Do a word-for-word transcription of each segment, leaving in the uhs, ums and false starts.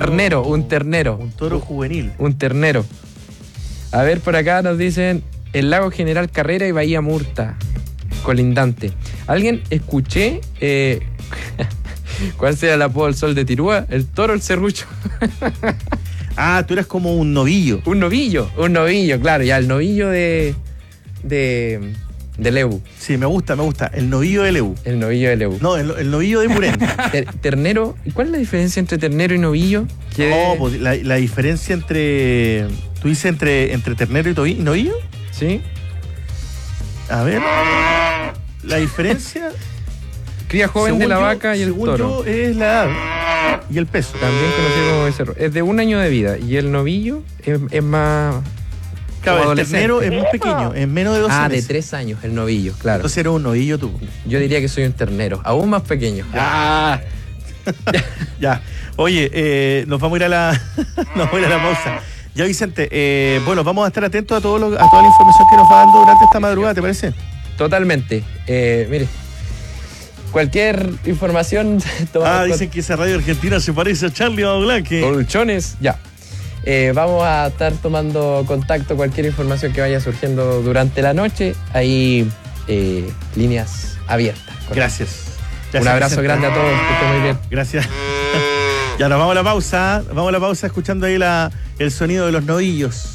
ternero, un ternero. Un toro juvenil. Un ternero. A ver, por acá nos dicen el lago General Carrera y Bahía Murta, colindante. ¿Alguien escuché eh, cuál será el apodo del Sol de Tirúa? ¿El toro o el serrucho? Ah, tú eras como un novillo. Un novillo, un novillo, claro, ya, el novillo de... de... de Lebu. Sí, me gusta, me gusta. El novillo de Lebu. El novillo de Lebu. No, el, el novillo de Purén. Ter, ternero. ¿Y cuál es la diferencia entre ternero y novillo? ¿Qué? No, pues la, la diferencia entre... ¿Tú dices entre, entre ternero y tovi- novillo? Sí. A ver. La diferencia... Cría joven de la yo, vaca y el según toro. Yo, es la edad y el peso. También conocido como becerro. Es de un año de vida. Y el novillo es, es más... Claro, el ternero es más pequeño, es menos de doce Ah, meses. de tres años, el novillo, claro. Entonces eres un novillo tú. Yo diría que soy un ternero, aún más pequeño. Ah. Ya. Oye, eh, nos vamos a ir a la nos vamos a ir a la pausa. Ya, Vicente, eh, bueno, vamos a estar atentos a, todo lo, a toda la información que nos va dando durante esta madrugada, ¿te parece? Totalmente. Eh, mire, cualquier información... Ah, dicen que esa radio argentina se parece a Charlie Baulanque. Colchones, ya. Eh, vamos a estar tomando contacto, cualquier información que vaya surgiendo durante la noche. Ahí, eh, líneas abiertas. Gracias. Gracias. Un abrazo Vicente. grande a todos, que estén muy bien. Gracias. Ya nos vamos a la pausa. Vamos a la pausa escuchando ahí la, el sonido de los novillos.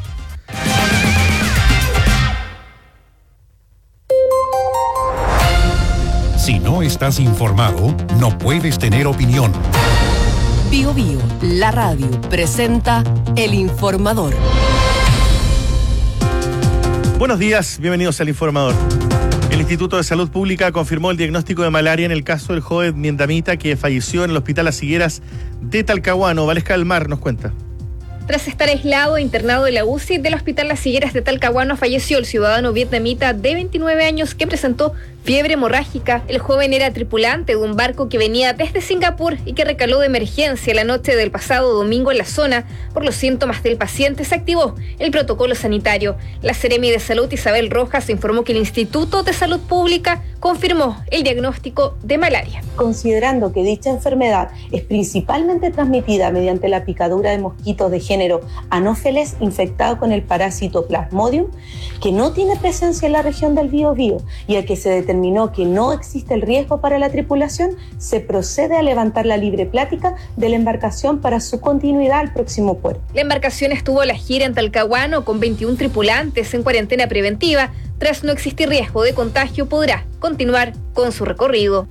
Si no estás informado, no puedes tener opinión. Bio Bio, la radio, presenta El Informador. Buenos días, bienvenidos al Informador. El Instituto de Salud Pública confirmó el diagnóstico de malaria en el caso del joven vietnamita que falleció en el Hospital Las Higueras de Talcahuano. Valesca del Mar nos cuenta. Tras estar aislado e internado en la U C I del Hospital Las Higueras de Talcahuano, falleció el ciudadano vietnamita de veintinueve años que presentó fiebre hemorrágica. El joven era tripulante de un barco que venía desde Singapur y que recaló de emergencia la noche del pasado domingo en la zona. Por los síntomas del paciente se activó el protocolo sanitario. La Seremi de Salud, Isabel Rojas, informó que el Instituto de Salud Pública confirmó el diagnóstico de malaria. Considerando que dicha enfermedad es principalmente transmitida mediante la picadura de mosquitos de género Anopheles infectado con el parásito Plasmodium, que no tiene presencia en la región del Biobío y a que se determinó que no existe el riesgo para la tripulación, se procede a levantar la libre plática de la embarcación para su continuidad al próximo puerto. La embarcación estuvo a la gira en Talcahuano con veintiún tripulantes en cuarentena preventiva. Tras no existir riesgo de contagio, podrá continuar con su recorrido.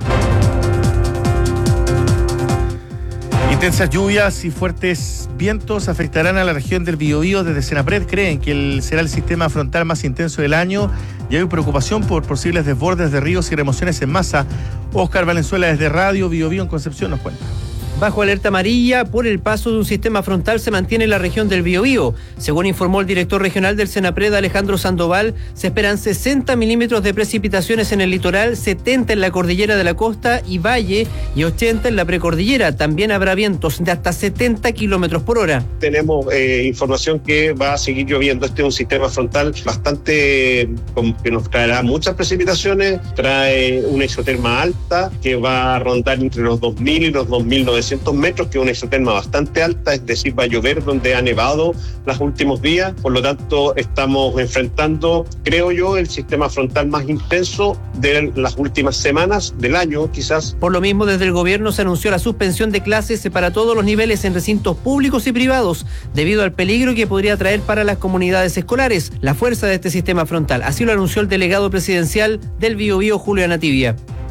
Intensas lluvias y fuertes vientos afectarán a la región del Biobío. Desde Senapred creen que el, será el sistema frontal más intenso del año y hay preocupación por posibles desbordes de ríos y remociones en masa. Óscar Valenzuela desde Radio Biobío en Concepción nos cuenta. Bajo alerta amarilla por el paso de un sistema frontal se mantiene la región del Biobío. Según informó el director regional del Senapred, Alejandro Sandoval, se esperan sesenta milímetros de precipitaciones en el litoral, setenta en la cordillera de la costa y valle y ochenta en la precordillera. También habrá vientos de hasta setenta kilómetros por hora. Tenemos eh, información que va a seguir lloviendo. Este es un sistema frontal bastante que nos traerá muchas precipitaciones, trae una isoterma alta que va a rondar entre los dos mil y los dos mil novecientos metros, que es una isoterma bastante alta, es decir, va a llover donde ha nevado los últimos días. Por lo tanto, estamos enfrentando, creo yo, el sistema frontal más intenso de las últimas semanas del año, quizás. Por lo mismo, desde el gobierno se anunció la suspensión de clases para todos los niveles en recintos públicos y privados, debido al peligro que podría traer para las comunidades escolares la fuerza de este sistema frontal. Así lo anunció el delegado presidencial del Biobío, Julio Anativia.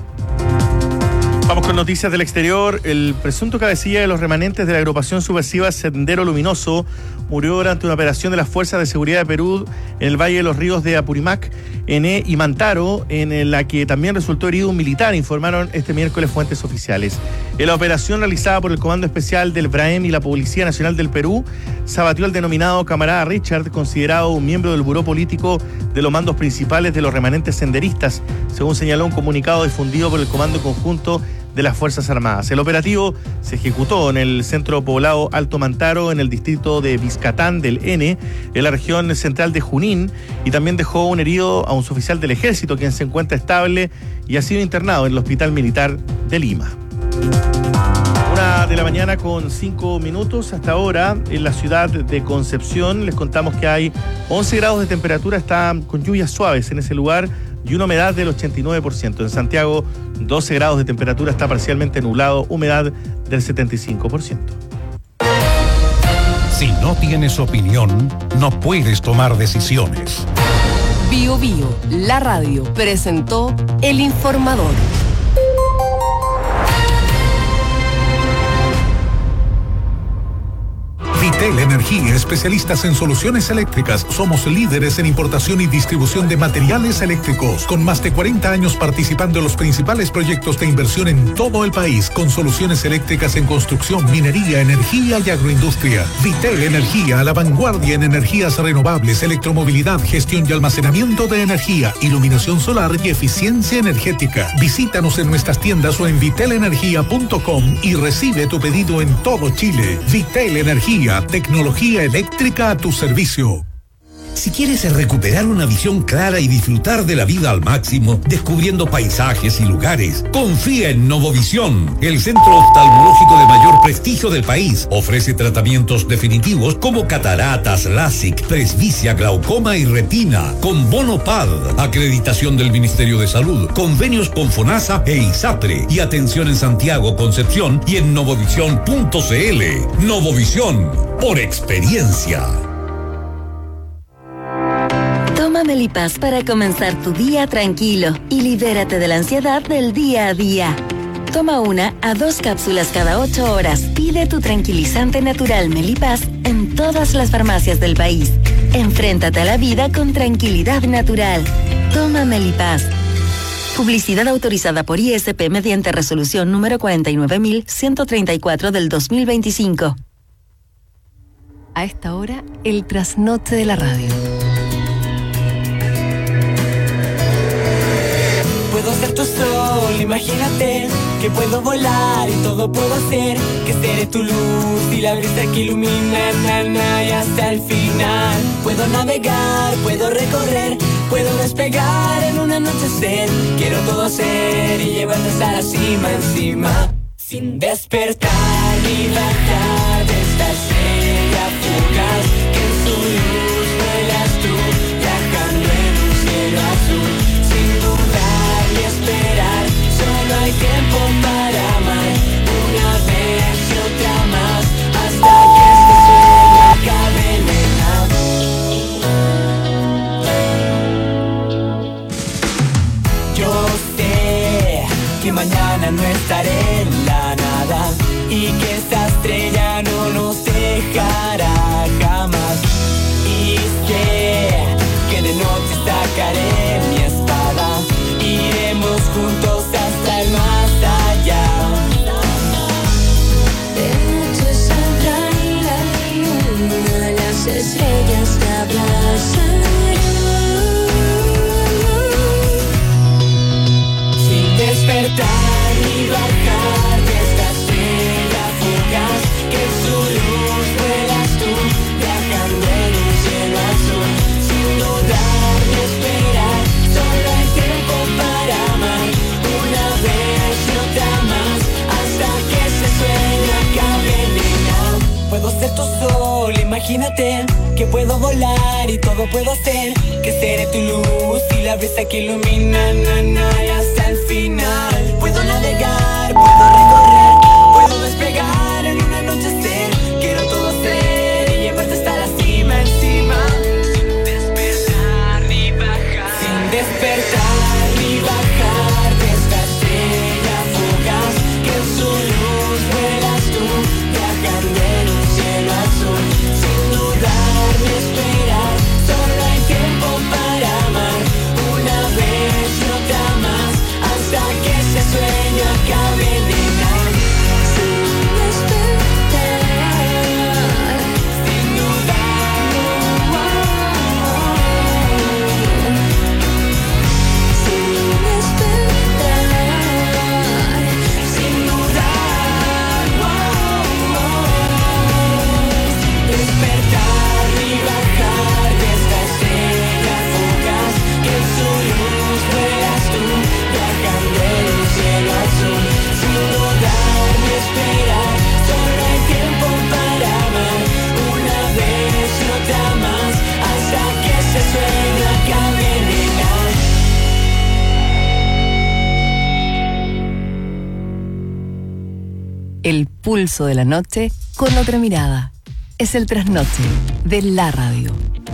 Vamos con noticias del exterior. El presunto cabecilla de los remanentes de la agrupación subversiva Sendero Luminoso murió durante una operación de las Fuerzas de Seguridad de Perú en el Valle de los Ríos de Apurímac, Ené y Mantaro, en la que también resultó herido un militar, informaron este miércoles fuentes oficiales. En la operación realizada por el Comando Especial del BRAEM y la Policía Nacional del Perú, se abatió al denominado camarada Richard, considerado un miembro del buró político de los mandos principales de los remanentes senderistas, según señaló un comunicado difundido por el Comando Conjunto de las Fuerzas Armadas. El operativo se ejecutó en el centro poblado Alto Mantaro, en el distrito de Vizcatán del N, en la región central de Junín, y también dejó un herido a un suboficial del ejército, quien se encuentra estable y ha sido internado en el Hospital Militar de Lima. Una de la mañana con cinco minutos. Hasta ahora, en la ciudad de Concepción, les contamos que hay once grados de temperatura, está con lluvias suaves en ese lugar y una humedad del ochenta y nueve por ciento. En Santiago, doce grados de temperatura, está parcialmente nublado, humedad del setenta y cinco por ciento. Si no tienes opinión, no puedes tomar decisiones. Bio Bio, la radio, presentó El Informador. Vitel Energía, especialistas en soluciones eléctricas. Somos líderes en importación y distribución de materiales eléctricos, con más de cuarenta años participando en los principales proyectos de inversión en todo el país, con soluciones eléctricas en construcción, minería, energía y agroindustria. Vitel Energía, a la vanguardia en energías renovables, electromovilidad, gestión y almacenamiento de energía, iluminación solar y eficiencia energética. Visítanos en nuestras tiendas o en vitel energía punto com y recibe tu pedido en todo Chile. Vitel Energía, tecnología eléctrica a tu servicio. Si quieres recuperar una visión clara y disfrutar de la vida al máximo, descubriendo paisajes y lugares, confía en Novovisión, el centro oftalmológico de mayor prestigio del país. Ofrece tratamientos definitivos como cataratas, LASIK, presbicia, glaucoma y retina, con bono P A D, acreditación del Ministerio de Salud, convenios con FONASA e ISAPRE, y atención en Santiago, Concepción y en novovisión punto cl. Novovisión, por experiencia. Toma Melipaz para comenzar tu día tranquilo y libérate de la ansiedad del día a día. Toma una a dos cápsulas cada ocho horas. Pide tu tranquilizante natural Melipaz en todas las farmacias del país. Enfréntate a la vida con tranquilidad natural. Toma Melipaz. Publicidad autorizada por I S P mediante resolución número cuarenta y nueve mil ciento treinta y cuatro del dos mil veinticinco. A esta hora, el trasnoche de la radio. Puedo ser tu sol, imagínate que puedo volar y todo puedo hacer, que seré tu luz y la brisa que ilumina na, na, y hasta el final. Puedo navegar, puedo recorrer, puedo despegar en un anochecer. Quiero todo hacer y llevarte hasta la cima encima, sin despertar ni bajar de esta estrella fugaz, que en su luz vuelas tú, viajando en un cielo azul, sin dudar y esperar. Solo hay tiempo para amar, una vez y otra más, hasta que este sueño acabe en el. Yo sé que mañana no estaré en la nada y que esta estrella no nos dejará jamás. Y sé que de noche sacaré mi espada, iremos juntos hasta el más allá. De noche saldrá la luna, las estrellas te abrazarán, sin despertar ni bajar de esta estrella fugaz, que en su luz vuelas tú, viajando en un cielo azul, sin dudar ni esperar. Solo hay tiempo para amar, una vez y otra más, hasta que ese sueño acabe, nena. Puedo ser tu sol, imagínate que puedo volar y todo puedo hacer, que seré tu luz y la brisa que ilumina na, na, y hasta el final. Puedo navegar, puedo recorrer, puedo despegar en un anochecer. Quiero todo hacer y llevarte hasta la cima encima, sin despertar ni bajar, sin despertar ni bajar de esta estrella fugaz, que en su luz vuelas tú, viajando en un cielo azul, sin dudar ni esperar. Solo hay tiempo para amar, una vez y otra más, hasta que ese sueño acabe. pulso de la noche con otra mirada. Es el trasnoche de la radio.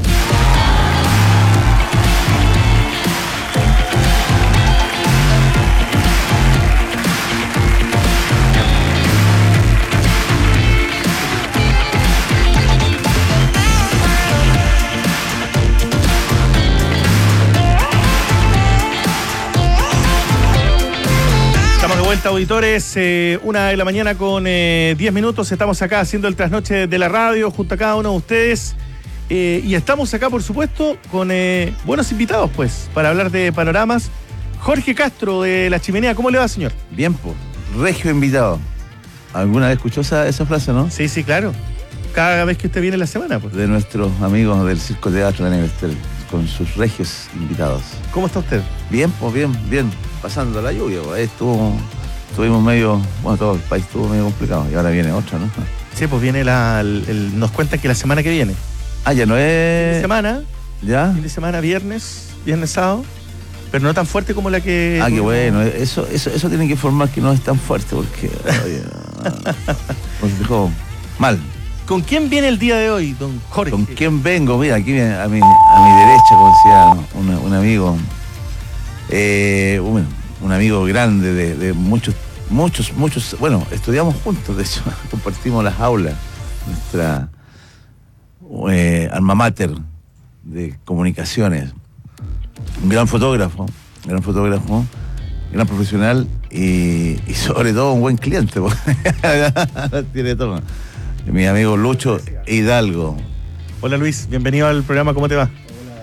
Vuelta, auditores, eh, una de la mañana con eh, diez minutos. Estamos acá haciendo el trasnoche de la radio junto a cada uno de ustedes. Eh, y estamos acá, por supuesto, con eh, buenos invitados, pues, para hablar de panoramas. Jorge Castro, de La Chimenea. ¿Cómo le va, señor? Bien, pues, regio invitado. ¿Alguna vez escuchó esa, esa frase, no? Sí, sí, claro. Cada vez que usted viene en la semana, pues. De nuestros amigos del Circo Teatro de Nevestel, con sus regios invitados. ¿Cómo está usted? Bien, pues, bien, bien. Pasando la lluvia, pues, estuvo... Estuvimos medio, bueno, todo el país estuvo medio complicado y ahora viene otra, ¿no? Sí, pues viene la, el, el- nos cuentan que la semana que viene. Ah, ya no Fin es... de semana, ¿Ya? fin de semana, viernes, viernes, sábado, pero no tan fuerte como la que... Ah, qué bueno. Eso, eso, eso tiene que informar que no es tan fuerte porque... Oye, nos dejó mal. ¿Con quién viene el día de hoy, don Jorge? ¿Con quién vengo? Mira, aquí viene a mi, a mi derecha, como decía un, un amigo, eh, un, un amigo grande de, de muchos, muchos, muchos, bueno, estudiamos juntos, de hecho, compartimos las aulas, nuestra eh, alma mater de comunicaciones, un gran fotógrafo, gran fotógrafo, gran profesional y, y sobre todo un buen cliente, tiene todo. Mi amigo Lucho Hidalgo. Hola Luis, bienvenido al programa, ¿cómo te va?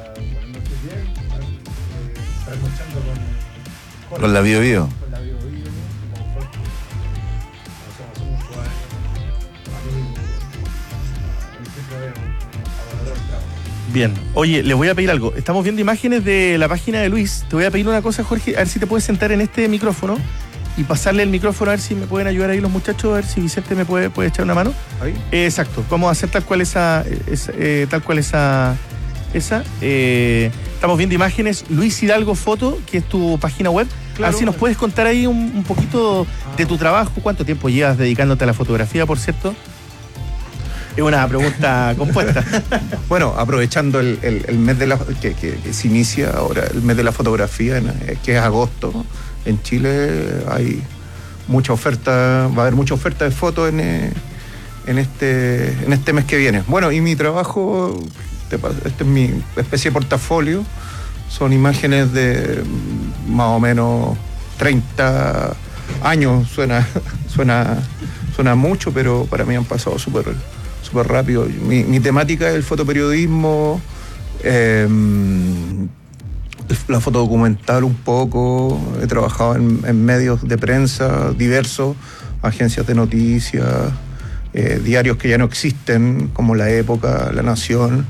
Con la Bio Bio. Bien, oye, les voy a pedir algo. Estamos viendo imágenes de la página de Luis. Te voy a pedir una cosa, Jorge, a ver si te puedes sentar en este micrófono y pasarle el micrófono a ver si me pueden ayudar ahí los muchachos, a ver si Vicente me puede, puede echar una mano. ¿Ahí? Eh, exacto, vamos a hacer tal cual esa, esa, eh, tal cual esa, esa. Eh, estamos viendo imágenes, Luis Hidalgo Foto, que es tu página web. A ver si nos puedes contar ahí un, un poquito de tu trabajo, cuánto tiempo llevas dedicándote a la fotografía, por cierto. Es una pregunta compuesta. Bueno, aprovechando el, el- el mes de la que, que- que se inicia ahora, el mes de la fotografía, en- eh, que es agosto, en Chile hay mucha oferta, va a haber mucha oferta de fotos en, eh, en este en este mes que viene. Bueno, y mi trabajo, te pas- este es mi especie de portafolio, son imágenes de mm, más o menos treinta años, suena, suena, suena mucho, pero para mí han pasado súper súper rápido. Mi, mi temática es el fotoperiodismo, eh, la fotodocumental un poco, he trabajado en, en medios de prensa diversos, agencias de noticias, eh, diarios que ya no existen, como La Época, La Nación,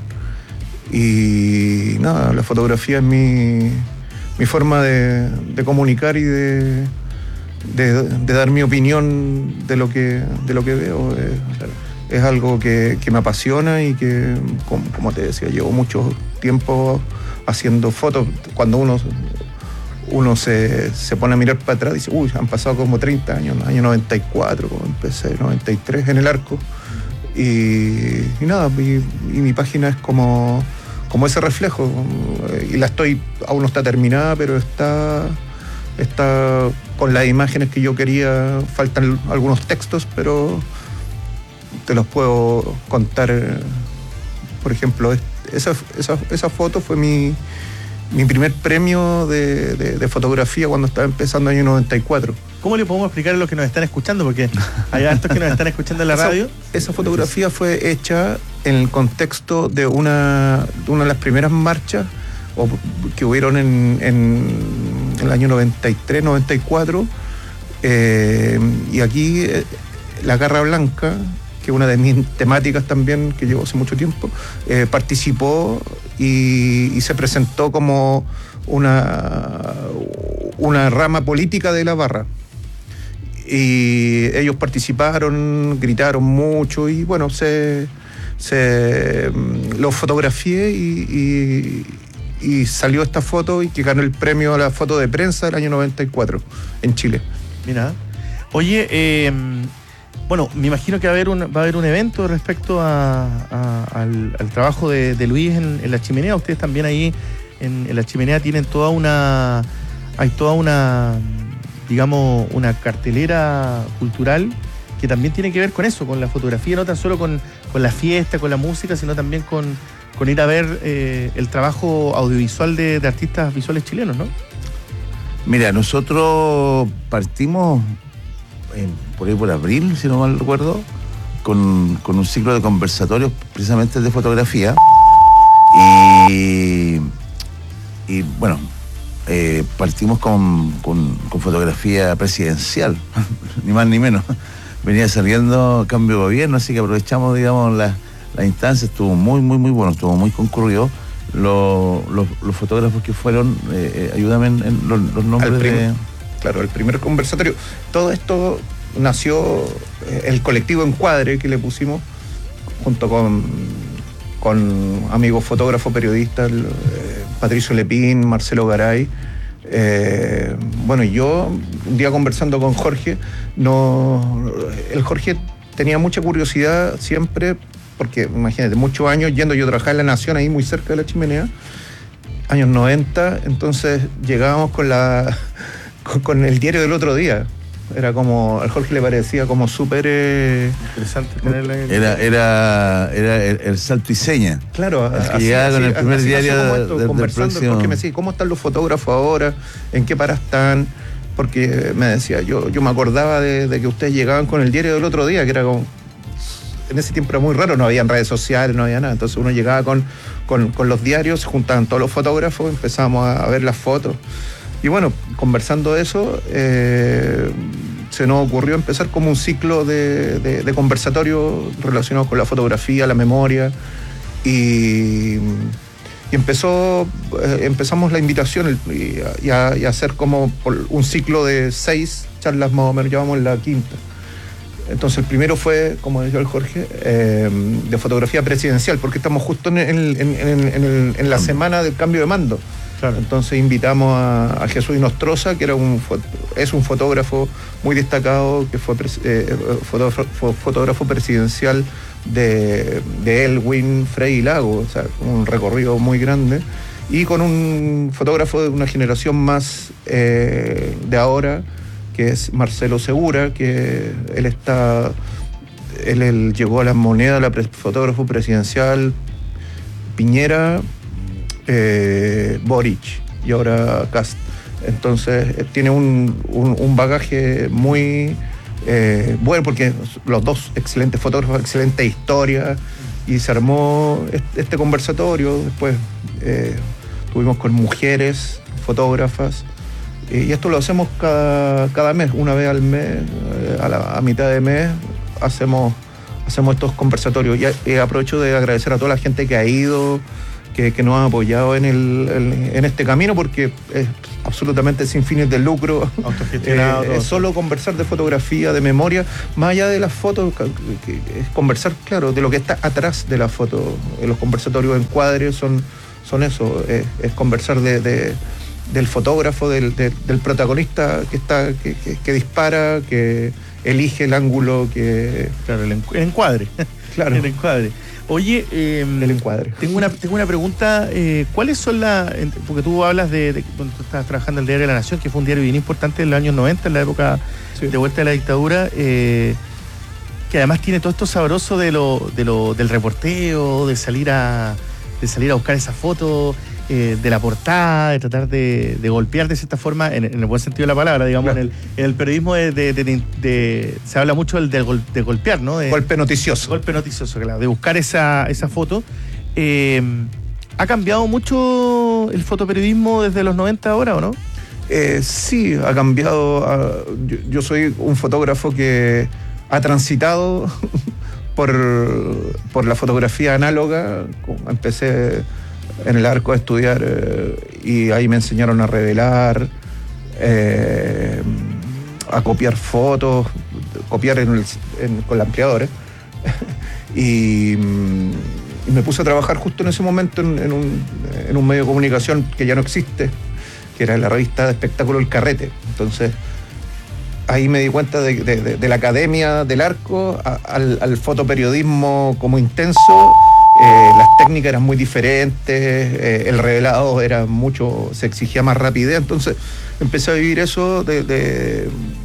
y nada, la fotografía es mi, mi forma de, de comunicar y de, de, de dar mi opinión de lo que, de lo que veo. Eh, Es algo que, que me apasiona y que, como, como te decía, llevo mucho tiempo haciendo fotos. Cuando uno, uno se, se pone a mirar para atrás, dice, uy, han pasado como treinta años, ¿no? Año noventa y cuatro, como empecé, noventa y tres en el Arco. Y, y nada, y, y mi página es como, como ese reflejo. Y la estoy, aún no está terminada, pero está, está con las imágenes que yo quería. Faltan algunos textos, pero te los puedo contar. Por ejemplo, esa, esa, esa foto fue mi, mi primer premio de, de, de fotografía cuando estaba empezando el año noventa y cuatro. ¿Cómo le podemos explicar a los que nos están escuchando? Porque hay hartos que nos están escuchando en la Esa- radio. Esa, fotografía fue hecha en el contexto de una, de una de las primeras marchas o, que hubieron en, en el año noventa y tres, noventa y cuatro. Eh, y aquí eh, la Garra Blanca, que es una de mis temáticas también, que llevo hace mucho tiempo, eh, participó y, y se presentó como una, una rama política de la barra. Y ellos participaron, gritaron mucho y bueno, se, se lo fotografié y, y, y salió esta foto y que ganó el premio a la foto de prensa del año noventa y cuatro en Chile. Mira, oye, eh, Bueno, me imagino que va a haber un, va a haber un evento respecto a, a- al, al trabajo de, de Luis en, en la chimenea. Ustedes también ahí en, en la chimenea tienen toda una, hay toda una, digamos, una cartelera cultural que también tiene que ver con eso, con la fotografía, no tan solo con, con la fiesta, con la música, sino también con, con ir a ver eh, el trabajo audiovisual de, de artistas visuales chilenos, ¿no? Mira, nosotros partimos en- por ahí por abril, si no mal recuerdo, con, con un ciclo de conversatorios precisamente de fotografía. Y, y bueno, eh, partimos con, con- con fotografía presidencial, ni más ni menos. Venía saliendo cambio de gobierno, así que aprovechamos, digamos, la, la instancia. Estuvo muy, muy, muy bueno, estuvo muy concurrido. Lo- los, los fotógrafos que fueron, eh, eh, ayúdame en, en los, los nombres Al prim- de... Claro, el primer conversatorio. Todo esto nació, eh, el colectivo Encuadre que le pusimos, junto con, con amigos fotógrafos, periodistas, el, eh, Patricio Lepín, Marcelo Garay. Eh, bueno, y yo, un día conversando con Jorge, no, el Jorge tenía mucha curiosidad siempre, porque imagínate, muchos años yendo, yo trabajaba en La Nación, ahí muy cerca de la chimenea, años noventa, entonces llegábamos con la con, con el diario del otro día. Era como, al Jorge le parecía como súper... Eh, Interesante tenerla ahí. Era, era, era el, el salto y seña. Claro, El que así- llegaba con así- el primer así nació diario como de- esto, del- del conversando, próximo- porque me decía, ¿cómo están los fotógrafos ahora? ¿En qué para están? Porque me decía, yo, yo me acordaba de, de que ustedes llegaban con el diario del otro día, que era como... En ese tiempo era muy raro, no había redes sociales, no había nada. Entonces uno llegaba con, con, con los diarios, se juntaban todos los fotógrafos, empezábamos a, a ver las fotos. Y bueno, conversando de eso, eh, se nos ocurrió empezar como un ciclo de, de, de conversatorios relacionados con la fotografía, la memoria. Y, y empezó, eh, empezamos la invitación el- y a, y a- y a hacer como por un ciclo de seis charlas más o menos, llevamos la quinta. Entonces el primero fue, como decía el Jorge, eh, de fotografía presidencial, porque estamos justo en, el- en- en- en el- en la semana del cambio de mando. Entonces invitamos a, a Jesús Inostroza, que era un, fo- es un fotógrafo muy destacado, que fue pres- eh, fotógrafo, fue fotógrafo presidencial de, de Elwin, Frei y Lago, o sea, un recorrido muy grande, y con un fotógrafo de una generación más eh, de ahora, que es Marcelo Segura, que él está, él, él llegó a la moneda, la pre- fotógrafo presidencial, Piñera, eh, Boric y ahora Cast. Entonces eh, tiene un, un- un bagaje muy eh, bueno, porque los dos excelentes fotógrafos, excelente historia, y se armó este, este conversatorio. Después eh, tuvimos con mujeres fotógrafas, y esto lo hacemos cada, cada mes, una vez al mes, eh, a, la, a mitad de mes hacemos, hacemos estos conversatorios. Y, y aprovecho de agradecer a toda la gente que ha ido, que, que nos ha apoyado en, el, en, en este camino, porque es absolutamente sin fines de lucro. Autogestionado, Eh, todo. es solo conversar de fotografía, de memoria, más allá de las fotos, que- que- es conversar, claro, de lo que está atrás de la foto. Eh, Los conversatorios Encuadre son, son eso, es, es conversar de, de- del fotógrafo, del, de- del protagonista que está, que, que- que dispara, que elige el ángulo, que. Claro, el, encu- el encuadre. Claro. El encuadre. Oye, eh, el encuadre. Tengo una, tengo una pregunta. eh, ¿Cuáles son las...? Porque tú hablas de, de cuando tú estabas trabajando en el Diario de la Nación, que fue un diario bien importante en los años noventa, en la época de vuelta de la dictadura, eh, que además tiene todo esto sabroso de lo, de lo, del reporteo, de salir a, de salir a buscar esa foto, eh, de la portada, de tratar de, de golpear de cierta forma, en, en el buen sentido de la palabra, digamos. Claro. En, el, en el periodismo de, de- de- de- se habla mucho del, del gol- de golpear, ¿no? De, Golpe noticioso. Golpe noticioso, claro, de buscar esa, esa foto. Eh, ¿Ha cambiado mucho el fotoperiodismo desde los noventa ahora o no? Eh, sí, ha cambiado. ah, yo, yo soy un fotógrafo que ha transitado por, por la fotografía análoga. Empecé en el Arco a estudiar eh, y ahí me enseñaron a revelar, eh, a copiar fotos, copiar en el- en- con la ampliadora. y, mm, y me puse a trabajar justo en ese momento en, en un, en un medio de comunicación que ya no existe, que era la revista de espectáculo El Carrete. Entonces, ahí me di cuenta de, de, de, de la academia del arco a, al, al fotoperiodismo como intenso. Eh, las técnicas eran muy diferentes, eh, el revelado era mucho, se exigía más rapidez, entonces empecé a vivir eso de, de,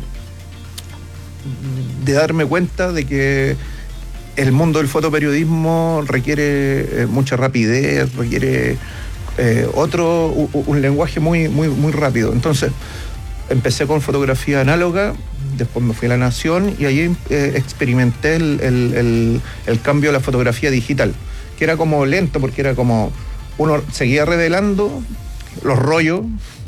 de darme cuenta de que el mundo del fotoperiodismo requiere eh, mucha rapidez, requiere eh, otro, un, un lenguaje muy, muy, muy rápido. Entonces empecé con fotografía análoga, después me fui a La Nación y ahí eh, experimenté el, el, el, el cambio a la fotografía digital, que era como lento porque era como uno seguía revelando los rollos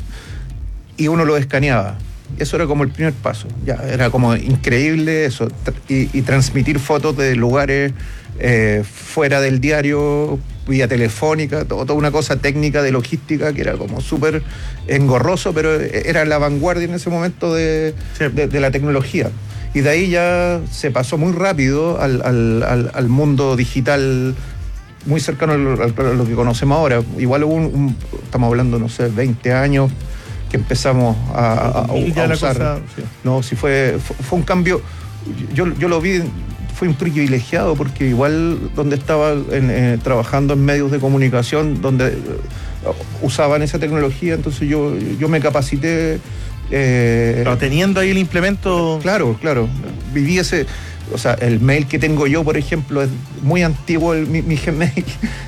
y uno lo escaneaba. Eso era como el primer paso. Ya era como increíble eso. Y, y transmitir fotos de lugares eh, fuera del diario, vía telefónica, todo, toda una cosa técnica de logística que era como súper engorroso, pero era la vanguardia en ese momento de, sí. de, de la tecnología. Y de ahí ya se pasó muy rápido al, al, al, al mundo digital, muy cercano a lo, a lo que conocemos ahora. Igual hubo un, un, estamos hablando, no sé, veinte años que empezamos a, a, a, a usar. Cosa, sí. No, si fue, fue, fue un cambio, yo, yo lo vi, fue un privilegiado porque igual donde estaba en, eh, trabajando en medios de comunicación donde uh, usaban esa tecnología, entonces yo, yo me capacité. Eh, Pero teniendo ahí el implemento. Claro, claro. Viví ese. O sea, el mail que tengo yo, por ejemplo, es muy antiguo, el, mi, mi Gmail.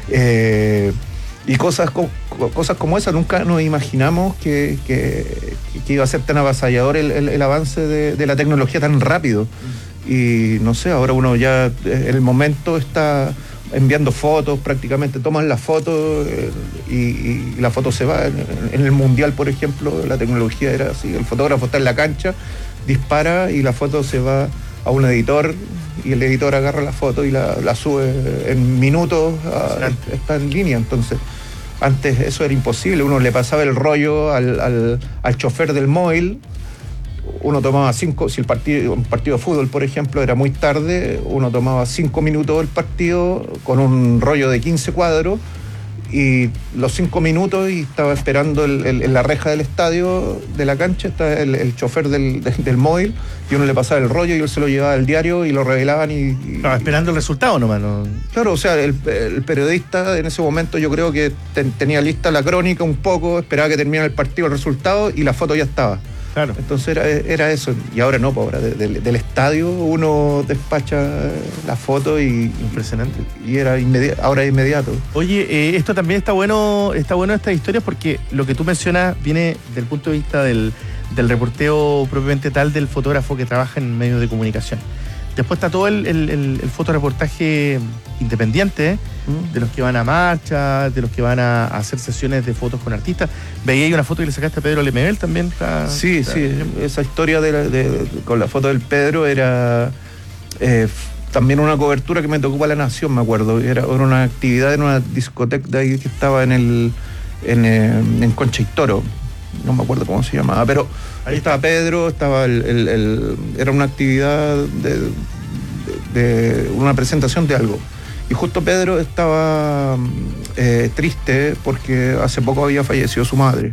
Eh, y cosas, co, cosas como esas, nunca nos imaginamos que, que, que iba a ser tan avasallador el, el, el avance de, de la tecnología tan rápido. Y no sé, ahora uno ya, en el momento está enviando fotos, prácticamente toman la foto eh, y, y la foto se va. En, en el Mundial, por ejemplo, la tecnología era así, el fotógrafo está en la cancha, dispara y la foto se va a un editor y el editor agarra la foto y la, la sube en minutos, a, está en línea. Entonces, antes eso era imposible, uno le pasaba el rollo al, al, al chofer del móvil, uno tomaba cinco, si el partido, un partido de fútbol, por ejemplo, era muy tarde, uno tomaba cinco minutos del partido con un rollo de quince cuadros y los cinco minutos y estaba esperando el, el, en la reja del estadio, de la cancha, está el, el chofer del, del, del móvil y uno le pasaba el rollo y él se lo llevaba al diario y lo revelaban y... y Estaba esperando el resultado nomás, ¿no? Claro, o sea, el, el periodista en ese momento yo creo que ten, tenía lista la crónica un poco, esperaba que terminara el partido, el resultado y la foto ya estaba. Claro. Entonces era, era eso. Y ahora no, pues ahora de, de, del estadio uno despacha la foto y... Impresionante. Y era inmediato, ahora es inmediato. Oye, eh, esto también está bueno, está bueno estas historias porque lo que tú mencionas viene del punto de vista del, del reporteo propiamente tal del fotógrafo que trabaja en medios de comunicación. Después está todo el, el, el, el fotoreportaje independiente, ¿eh? ¿Mm? De los que van a marchas, de los que van a hacer sesiones de fotos con artistas. Veía ahí una foto que le sacaste a Pedro Lemebel también. Está, sí, está, sí, esa historia de, la, de, de con la foto del Pedro era eh, también una cobertura que me tocó para La Nación, me acuerdo. Era, era una actividad en una discoteca de ahí que estaba en el en, en Concha y Toro. No me acuerdo cómo se llamaba, pero ahí estaba Pedro, estaba el, el, el era una actividad de, de, de una presentación de algo. Y justo Pedro estaba eh, triste porque hace poco había fallecido su madre.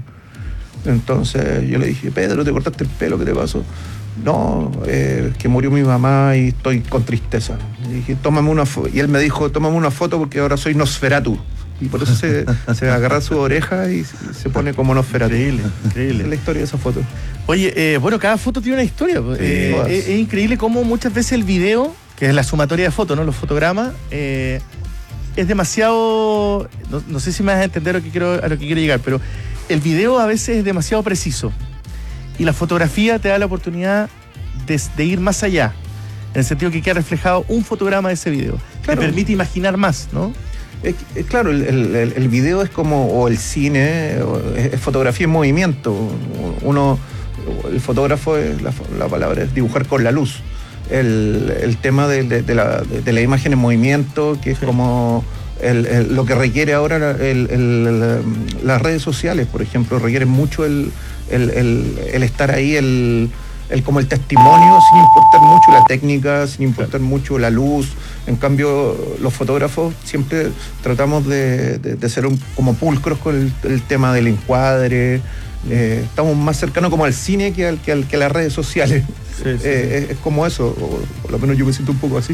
Entonces yo le dije, Pedro, ¿te cortaste el pelo? ¿Qué te pasó? No, eh, que murió mi mamá y estoy con tristeza. Y dije, tómame una foto. Y él me dijo, tómame una foto porque ahora soy Nosferatu. Y por eso se, se agarra su oreja y se pone como Nosferatu. Increíble, increíble. Es la historia de esa foto. Oye, eh, bueno, cada foto tiene una historia. Sí, eh, es, es increíble cómo muchas veces el video, que es la sumatoria de fotos, ¿no? Los fotogramas, eh, es demasiado... No, no sé si me vas a entender a lo, que quiero, a lo que quiero llegar, pero el video a veces es demasiado preciso. Y la fotografía te da la oportunidad de, de ir más allá. En el sentido que queda reflejado un fotograma de ese video. Claro. Te permite imaginar más, ¿no? Es, es, claro, el, el, el video es como, o el cine, o es, es fotografía en movimiento. Uno, el fotógrafo, es, la, la palabra es dibujar con la luz. El, el tema de, de, de, la, de la imagen en movimiento, que es sí. como el, el, lo que requiere ahora el, el, el, las redes sociales, por ejemplo, requieren mucho el, el, el, el estar ahí, el... El, como el testimonio, sin importar mucho la técnica, sin importar mucho la luz. En cambio, los fotógrafos siempre tratamos de, de, de ser un, como pulcros con el, el tema del encuadre, Eh, estamos más cercanos como al cine que, al, que, al, que a las redes sociales. Sí, sí, eh, sí. Es como eso, o por lo menos yo me siento un poco así.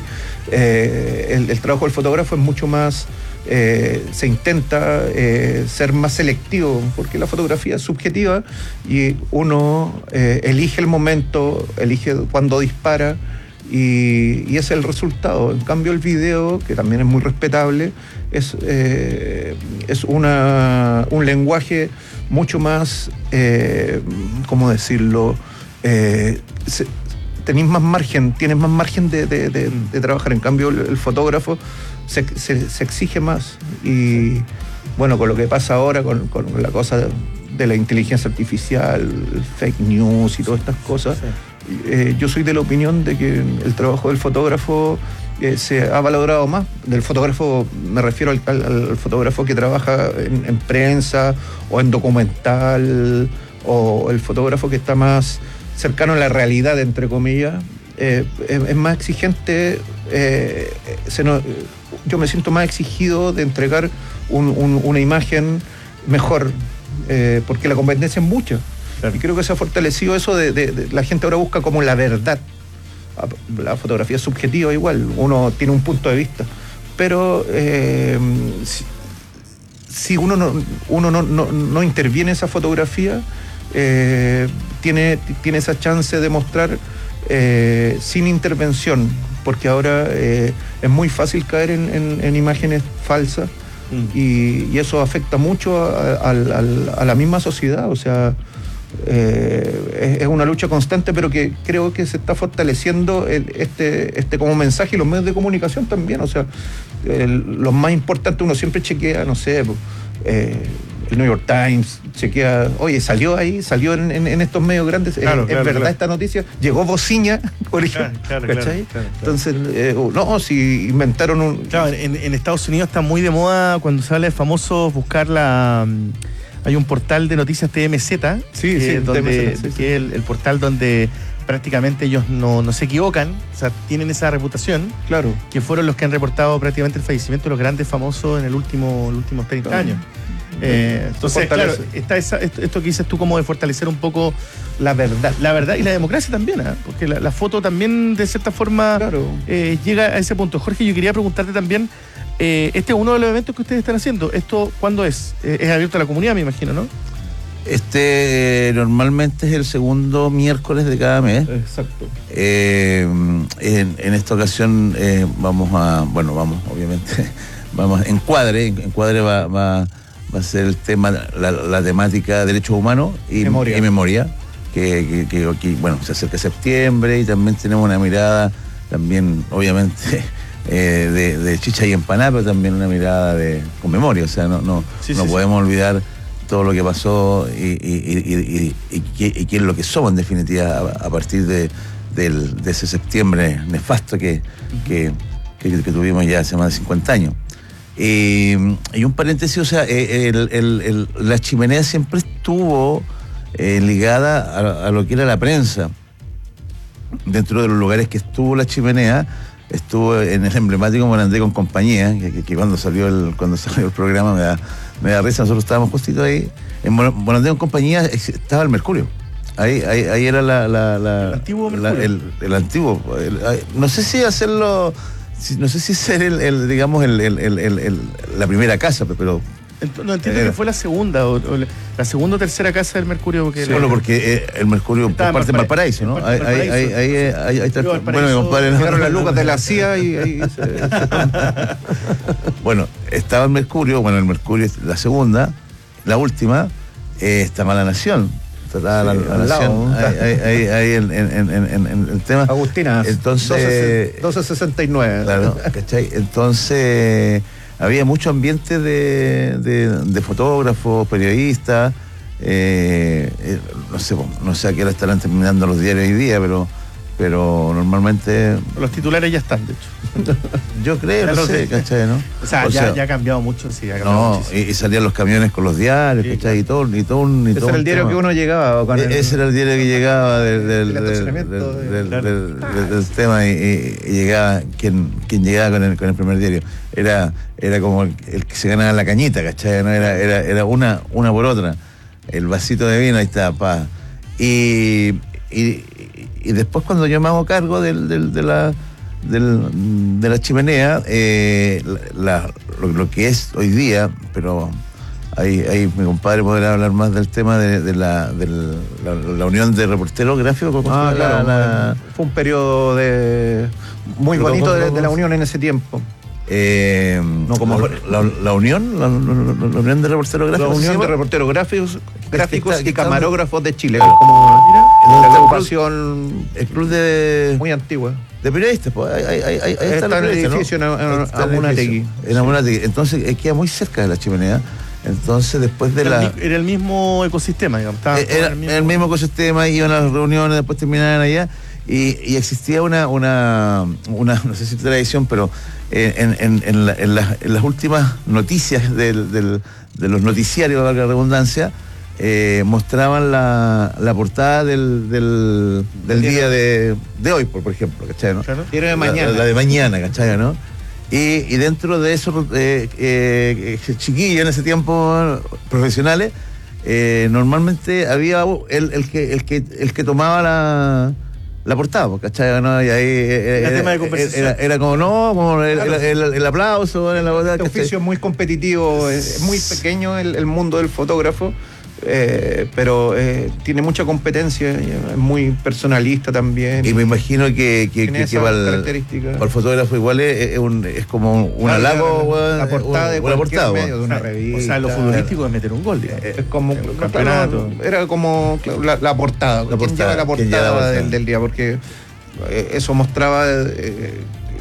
Eh, el, el trabajo del fotógrafo es mucho más, eh, se intenta eh, ser más selectivo, porque la fotografía es subjetiva y uno eh, elige el momento, elige cuándo dispara y, y ese es el resultado. En cambio el video, que también es muy respetable, es, eh, es una, un lenguaje mucho más, eh, ¿cómo decirlo? Eh, se, tenéis más margen, tienes más margen de, de, de, de trabajar. En cambio, el, el fotógrafo se, se, se exige más. Y bueno, con lo que pasa ahora, con, con la cosa de, de la inteligencia artificial, el fake news y todas estas cosas, sí. eh, yo soy de la opinión de que el trabajo del fotógrafo eh, se ha valorado más. Del fotógrafo, me refiero al, al, al fotógrafo que trabaja en, en prensa o en documental, o el fotógrafo que está más cercano a la realidad, entre comillas, eh, es, es más exigente. Eh, se no, yo me siento más exigido de entregar un, un, una imagen mejor, eh, porque la competencia es mucha. Claro. Y creo que se ha fortalecido eso de, de, de la gente ahora busca como la verdad. La fotografía es subjetiva igual, uno tiene un punto de vista, pero eh, si, si uno no, uno no, no, no interviene en esa fotografía, Eh, tiene, tiene esa chance de mostrar eh, sin intervención, porque ahora eh, es muy fácil caer en, en, en imágenes falsas mm. y, y eso afecta mucho a, a, a, a la misma sociedad. O sea, eh, es, es una lucha constante, pero que creo que se está fortaleciendo el, este, este como mensaje, y los medios de comunicación también. O sea, el, lo más importante, uno siempre chequea, no sé, eh, el New York Times, chequea, oye, salió ahí, salió en, en, en estos medios grandes, claro, es, claro, es verdad claro. esta noticia, llegó bociña, por ejemplo, claro, claro, ¿cachai? Claro, claro, Entonces, eh, no, si inventaron un... Claro, en, en Estados Unidos está muy de moda cuando sale famoso buscar la... Hay un portal de noticias T M Z, sí, que, sí, donde, T M Z, sí, que es el, el portal donde prácticamente ellos no, no se equivocan, o sea, tienen esa reputación, claro, que fueron los que han reportado prácticamente el fallecimiento de los grandes famosos en el último, los últimos treinta claro. años. Eh, entonces, claro, está esa, esto, esto que dices tú como de fortalecer un poco la verdad, la verdad y la democracia también, ¿eh? Porque la, la foto también de cierta forma claro. eh, llega a ese punto. Jorge, yo quería preguntarte también, eh, este es uno de los eventos que ustedes están haciendo, ¿esto cuándo es? Eh, es abierto a la comunidad, me imagino, ¿no? Este eh, normalmente es el segundo miércoles de cada mes. Exacto. Eh, en, en esta ocasión eh, vamos a, bueno, vamos, obviamente, vamos, Encuadre, Encuadre va, va va a ser el tema, la, la temática derechos humanos y memoria, y memoria que, que, que, que, bueno, se acerca septiembre y también tenemos una mirada, también, obviamente, eh, de, de chicha y empanada, pero también una mirada de con memoria, o sea, no, no, sí, no sí, podemos sí. olvidar todo lo que pasó y, y, y, y, y, y, y qué es lo que somos, en definitiva, a, a partir de, del, de ese septiembre nefasto que, que, que, que tuvimos ya hace más de cincuenta años. Eh, y un paréntesis, o sea, eh, el, el, el, la chimenea siempre estuvo eh, ligada a, a lo que era la prensa. Dentro de los lugares que estuvo la chimenea, estuvo en el emblemático Morandé con compañía, que, que, que cuando salió el cuando salió el programa me da, me da risa, nosotros estábamos justito ahí. En Morandé con compañía estaba el Mercurio. Ahí, ahí, ahí era la, la, la, el antiguo Mercurio. La, el, el antiguo. El, no sé si hacerlo... No sé si ser el, el digamos, el, el, el, el, la primera casa, pero... No, entiendo era. que fue la segunda, o, o la segunda o tercera casa del Mercurio. Porque sí, bueno, porque eh, el Mercurio por parte de Valparaíso, ¿no? Ahí, ahí, ahí, ahí, ahí está... Bueno, mi compadre... Llegaron las lucas de la C I A y ahí... Se... Bueno, estaba el Mercurio, bueno, el Mercurio es la segunda, la última, eh, está Mala Nación. La, la, la nación, ahí, ahí, ahí, ahí en, en, en, en, en el tema. Agustina, entonces, doce sesenta y nueve. Claro, ¿cachai? Entonces, había mucho ambiente de, de, de fotógrafos, periodistas. Eh, eh, no sé, no sé a qué hora estarán terminando los diarios hoy día, pero, pero normalmente. Los titulares ya están, de hecho. Yo creo, no sé, ¿cachai? ¿No? O sea, o ya, sea, ya ha cambiado mucho, sí, ha cambiado no, muchísimo. Y, y salían los camiones con los diarios, sí, ¿cachai? Y todo, y todo un. Y ese todo era el un diario tema. que uno llegaba. Con e- el, ese era el diario que llegaba del, del, del, del, del, del, claro. del, del, del tema y, y, y llegaba, quien, quien llegaba con el, con el primer diario. Era, era como el, el que se ganaba la cañita, ¿cachai? No era, era, era una, una por otra. el vasito de vino, ahí está, pa. Y, y, y después cuando yo me hago cargo del, del, de la del, de la chimenea, eh, la, lo, lo que es hoy día, pero ahí, ahí mi compadre podrá hablar más del tema de, de, la, de la, la Unión de Reporteros Gráficos. Ah, claro, la, la, fue un periodo de muy bonito de, de la Unión en ese tiempo. Eh, no como la, la, la Unión la, la, la Unión de Reporteros Gráficos, la Unión de Reporteros Gráficos gráficos está, y camarógrafos de Chile, claro, como mira, la el agrupación club, el club de muy antigua de periodistas, pues ahí, ahí, ahí está, está en el edificio, ¿no? en Amunategui, en Amunategui, entonces eh, queda muy cerca de la chimenea. Entonces después de era la... El, era el mismo ecosistema, digamos. Estaba era el mismo... el mismo ecosistema, iban a las reuniones, después terminaban allá, y, y existía una, una, una, no sé si tradición, pero en, en, en, la, en, las, en las últimas noticias del, del, de los noticiarios, valga la redundancia, eh, mostraban la, la portada del, del, del día de, de hoy, por, por ejemplo, ¿cachai? ¿No? Claro. Diario de mañana. La, la de mañana, ¿cachai? ¿No? Y, y dentro de esos eh, eh, chiquillos en ese tiempo profesionales, eh, normalmente había el, el, que, el, que, el que tomaba la, la portada, ¿cachai? ¿No? Y ahí era, tema de conversación. Era, era como, no, como el, claro. el, el, el aplauso. En la portada, este oficio es muy competitivo, es muy pequeño el, el mundo del fotógrafo. Eh, pero eh, tiene mucha competencia, es muy personalista también. Y me imagino que, que, que, que para, el, para el fotógrafo igual es, es, un, es como un claro, halago. La, la portada de cualquier portada, medio de una revista. O sea, lo futbolístico es meter un gol. Digamos. Es como el campeonato. Claro, era como la, la portada. La ¿Quién portada, lleva la portada, la portada? Del, del día? Porque eh, eso mostraba eh,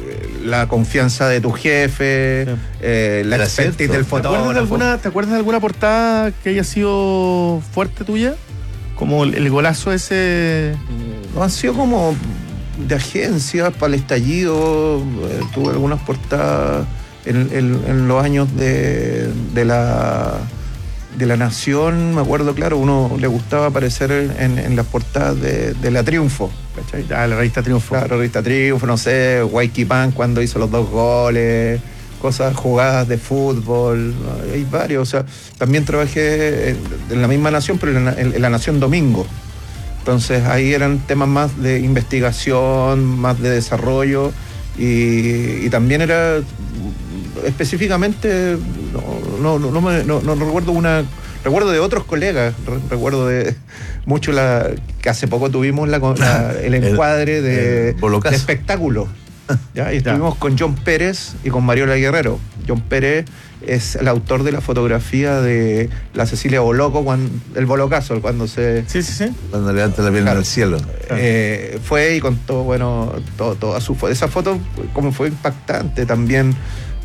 la confianza de tu jefe, sí. eh, la expertise del fotógrafo. ¿Te acuerdas, de alguna, ¿Te acuerdas de alguna portada que haya sido fuerte tuya? Como el, el golazo ese. No, han sido como de agencias para el estallido. Eh, tuve algunas portadas en, en, en los años de, de la de la Nación. Me acuerdo, claro, uno le gustaba aparecer en, en las portadas de, de la Triunfo. ¿Cachai? Ah, la revista Triunfo. Claro, la revista Triunfo, no sé, Guayquipán cuando hizo los dos goles, cosas, jugadas de fútbol, hay varios. O sea, también trabajé en, en la misma Nación, pero en la, en, en la Nación Domingo. Entonces ahí eran temas más de investigación, más de desarrollo, y, y también era específicamente, no, no, no, me, no, no recuerdo una... Recuerdo de otros colegas, recuerdo de mucho la que hace poco tuvimos la, la, el encuadre el, de, el de espectáculo. ¿Ya? Y estuvimos ya. con John Pérez y con Mariola Guerrero. John Pérez es el autor de la fotografía de la Cecilia Boloco, cuando, el Bolocazo, cuando se... Sí, sí, sí. Cuando levanta la pierna claro. al cielo. Eh, fue y contó, bueno, todo, toda su foto. Esa foto como fue impactante también.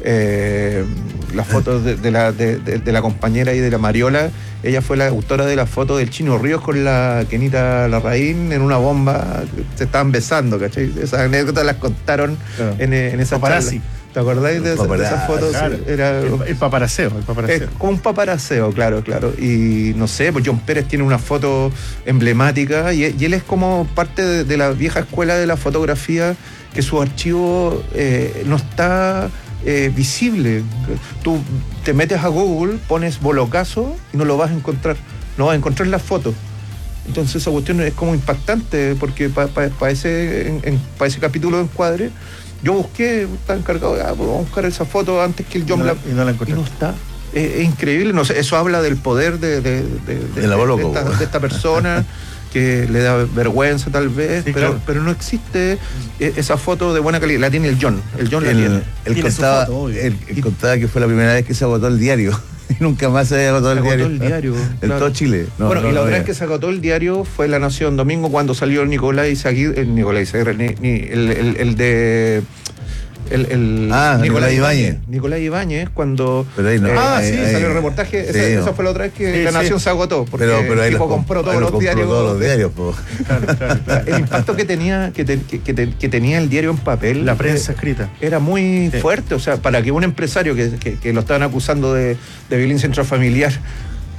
Eh, las fotos de, de, la, de, de, de la compañera y de la Mariola. Ella fue la autora de la foto del Chino Ríos con la Kenita Larraín en una bomba, se estaban besando, ¿cachai? Esas anécdotas las contaron claro. en, en esa paparazzi. ¿Te acordáis de, de esas fotos? Claro. Era el, el paparaceo, el paparaceo. Es como un paparaceo, claro, claro. Y no sé, pues John Pérez tiene una foto emblemática y, y él es como parte de, de la vieja escuela de la fotografía, que su archivo eh, no está eh, visible. Tú te metes a Google, pones Bolocazo y no lo vas a encontrar. No vas a encontrar las fotos. Entonces esa cuestión es como impactante, porque para pa, pa ese, pa ese capítulo de encuadre yo busqué, estaba encargado, ah, pues vamos a buscar esa foto antes que el John no, la, y no la encontré. Y no está. Es, es increíble, no sé, eso habla del poder de, de, de, de, de, la de, esta, de esta persona que le da vergüenza tal vez, sí, pero, claro. pero no existe esa foto de buena calidad. La tiene el John, el John el, la tiene. Él contaba, foto, él, él contaba que fue la primera vez que se agotó el diario. Y nunca más se había agotado el diario. el diario. En claro. todo Chile. No, bueno, no, y la no otra vez que se agotó el diario fue La Nación Domingo, cuando salió Nicolás Izaguirre, el Nicolás Izaguirre, ni, ni, el, el, el de... El, el ah, Nicolás Ibáñez. Nicolás Ibáñez, cuando... Pero ahí no, eh, ah, ahí, sí, ahí, salió el reportaje. Sí, esa, no. esa fue la otra vez que sí, La Nación sí. se agotó, porque pero, pero el tipo lo, compró todos lo los compró diarios. todos los diarios, po. Claro, claro, claro. El impacto que tenía, que, te, que, que, que tenía el diario en papel... La prensa eh, escrita. Era muy sí. fuerte, o sea, para que un empresario que, que, que lo estaban acusando de, de violencia intrafamiliar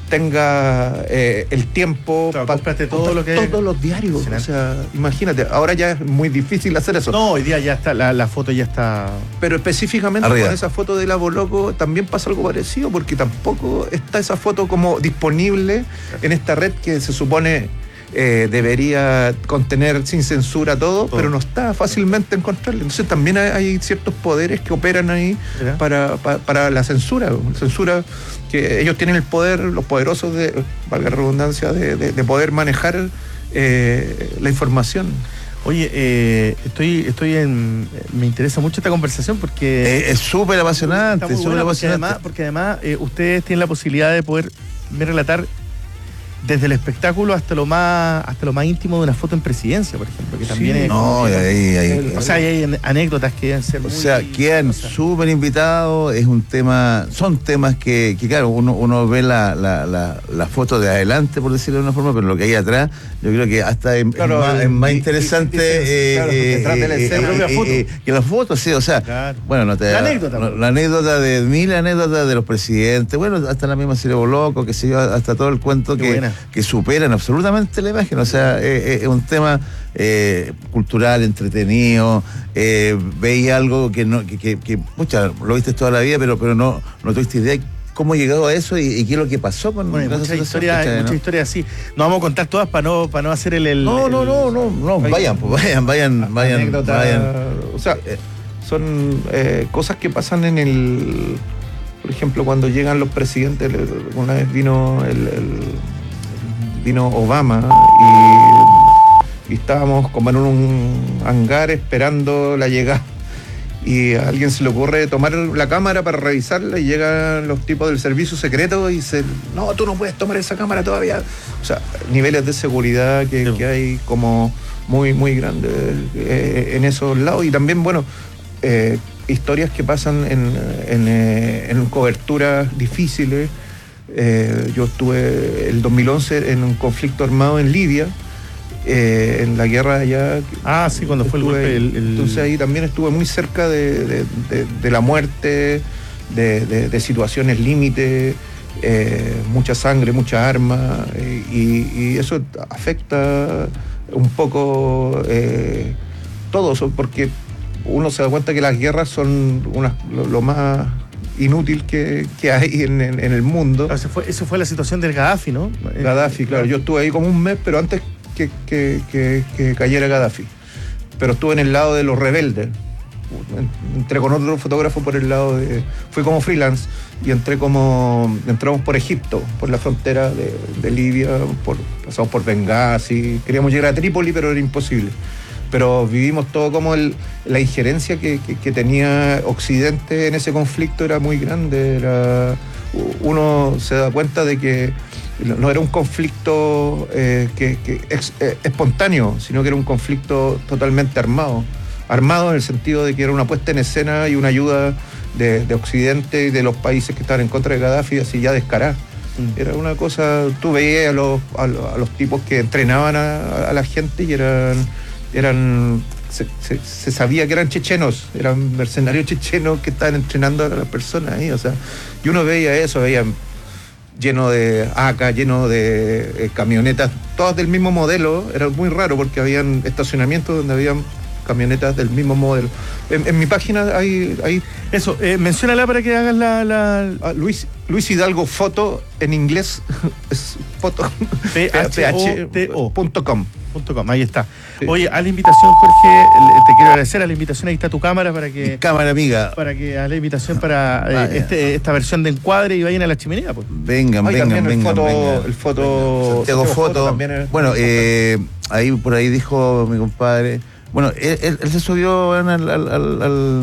tenga eh, el tiempo Claro, para compraste todo lo que- todos los diarios. O sea, imagínate, ahora ya es muy difícil hacer eso. No, hoy día ya está, la, la foto ya está. Pero específicamente Arriba. con esa foto del Aboloco también pasa algo parecido, porque tampoco está esa foto como disponible en esta red que se supone eh, debería contener sin censura todo, Todo. pero no está fácilmente encontrarle. Entonces también hay, hay ciertos poderes que operan ahí Mira. para, para, para la censura. Censura que ellos tienen el poder, los poderosos, de, valga la redundancia, de, de, de poder manejar eh, la información. Oye, eh, estoy, estoy en. Me interesa mucho esta conversación porque. Eh, es súper Está apasionante, muy es súper buena porque apasionante. además, porque además eh, ustedes tienen la posibilidad de poder relatar desde el espectáculo hasta lo más hasta lo más íntimo de una foto en presidencia, por ejemplo, que también Sí, es. No, y ahí, ahí, O sea, ahí hay an- anécdotas que deben ser O muy. sea, quedan súper invitados, es un tema, son temas que, que claro, uno, uno ve la, la, la, la foto de adelante, por decirlo de una forma, pero lo que hay atrás, yo creo que hasta es, Claro, es más, es más y- y- interesante y- y- eh, claro, eh, detrás de la eh, escena, eh, la propia eh, foto. eh, que las fotos, sí, o sea, Claro. bueno, no te La anécdota, La, pues. la anécdota de mil anécdotas de los presidentes, bueno, hasta la misma Cerebro Loco, que se yo, hasta todo el cuento Qué que, buena. que superan absolutamente la imagen, o sea, eh, eh, es un tema eh, cultural, entretenido, eh, veis algo que no, que, que, que, pucha, lo viste toda la vida, pero, pero no, no tuviste idea cómo llegó a eso y, y qué es lo que pasó con Bueno, hay con esa muchas situación, historias, hay ¿cachai, muchas no? historias así. No vamos a contar todas para no, para no hacer el. el- No, no, el- no, no, no, vayan, pues vayan, vayan, vayan, Anécdota, vayan. o sea, eh, son eh, cosas que pasan en el, por ejemplo, cuando llegan los presidentes. el- Una vez vino el, el- vino Obama y, y estábamos como en un hangar esperando la llegada, y a alguien se le ocurre tomar la cámara para revisarla y llegan los tipos del servicio secreto y dicen, no, tú no puedes tomar esa cámara todavía. O sea, niveles de seguridad que, Sí. que hay como muy, muy grandes eh, en esos lados. Y también, bueno, eh, historias que pasan en, en, eh, en coberturas difíciles. Eh, yo estuve el dos mil once en un conflicto armado en Libia, eh, en la guerra allá. Ah, sí, cuando fue el Estuve- golpe. el- el- Entonces ahí también estuve muy cerca de, de- de- de la muerte, de, de- de situaciones límite, eh, mucha sangre, mucha arma, eh, y, y eso afecta un poco eh, todo, eso, porque uno se da cuenta que las guerras son unas, lo, lo más inútil que, que hay en, en- en el mundo. Ah, Eso fue, eso fue la situación del Gaddafi, ¿no? Gaddafi, claro. Yo estuve ahí como un mes, pero antes que, que- que- que cayera Gaddafi. Pero estuve en el lado de los rebeldes. Entré con otro fotógrafo por el lado de... Fui como freelance y entré como... Entramos por Egipto, por la frontera de, de Libia, por, pasamos por Benghazi. Queríamos llegar a Trípoli, pero era imposible. Pero vivimos todo como el, la injerencia que, que- que tenía Occidente en ese conflicto era muy grande. Era, uno se da cuenta de que no era un conflicto eh, que, que ex- eh, espontáneo, sino que era un conflicto totalmente armado. Armado en el sentido de que era una puesta en escena y una ayuda de, de Occidente y de los países que estaban en contra de Gaddafi, así ya descarada. Era una cosa, tú veías a los, a los, a los tipos que entrenaban a, a la gente y eran, eran se, se- se sabía que eran chechenos, eran mercenarios chechenos que estaban entrenando a las personas ahí, o sea, y uno veía eso, veía lleno de A K, lleno de eh, camionetas, todas del mismo modelo. Era muy raro porque habían estacionamientos donde habían camionetas del mismo modelo. En, en mi página hay... hay Eso, eh, menciónala para que hagas la... la... Ah, Luis, Luis Hidalgo Foto, en inglés, es foto, P H O T O punto com. punto com, ahí está. Sí. Oye, a la invitación, Jorge, le- te quiero agradecer a la invitación, ahí está tu cámara para que... Cámara amiga, Para que a la invitación para eh, Vaya. este, esta versión de encuadre y vayan a la chimenea, pues. vengan, Ay, vengan, también el vengan, foto- vengan. el foto- Santiago Santiago Foto. Foto también es- Bueno, eh, ahí por ahí dijo mi compadre. Bueno, él, él- él se subió bueno, al, al, al, al,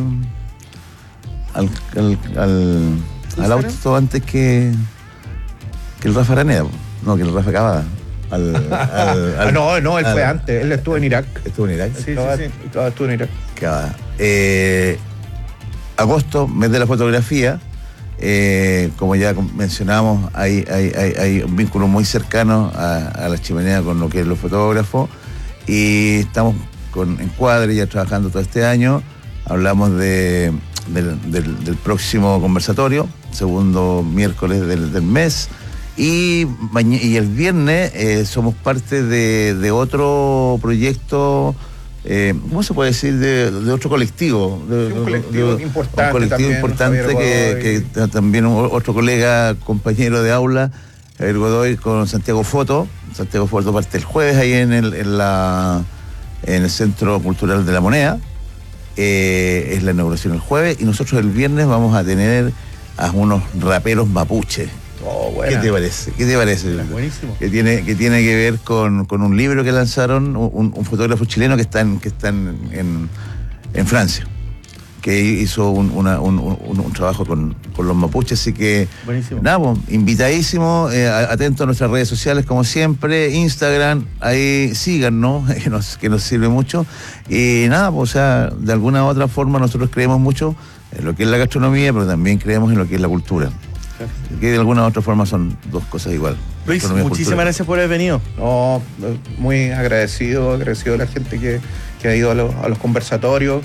al, al, al- al auto antes que, que el Rafa Araneda. No, que el Rafa Cavada. Al, al- Ah, al- no, no, él al- fue antes, él estuvo en Irak. Estuvo en Irak. Sí, Estaba- sí, sí. estaba- estuvo en Irak. Cavada. Eh, agosto, mes de la fotografía. Eh, como ya mencionamos, hay, hay, hay, hay un vínculo muy cercano a, a la chimenea con lo que es los fotógrafos. Y estamos con Encuadre ya trabajando todo este año. Hablamos de, del, del- del próximo conversatorio, segundo miércoles del, del mes. Y, maña- y el viernes eh, somos parte de, de otro proyecto, eh, ¿cómo se puede decir? De, de otro colectivo. De, Sí, un colectivo de- importante Un colectivo también, importante Javier que, Godoy. que t- también un- otro colega, compañero de aula, Javier Godoy, con Santiago Foto. Santiago Foto parte el jueves ahí en el, en la, en el Centro Cultural de la Moneda. Eh, es la inauguración el jueves y nosotros el viernes vamos a tener a unos raperos mapuche. Oh, ¿Qué buena. te parece? ¿Qué te parece? Buenísimo. Que tiene, que tiene que ver con, con un libro que lanzaron un, un fotógrafo chileno que está en, que está en, en, en Francia, que hizo un, una- un, un- un trabajo con, con los mapuches, así que Buenísimo. nada, pues, invitadísimo, eh, a- atento a nuestras redes sociales como siempre, Instagram, ahí síganos, que nos, que nos sirve mucho. Y nada, pues, o sea, de alguna u otra forma nosotros creemos mucho en lo que es la gastronomía, pero también creemos en lo que es la cultura. Que de alguna u otra forma son dos cosas igual. Luis, Gastronomía y muchísimas cultura. gracias por haber venido. No, muy agradecido, agradecido a la gente que, que ha ido a los, a los conversatorios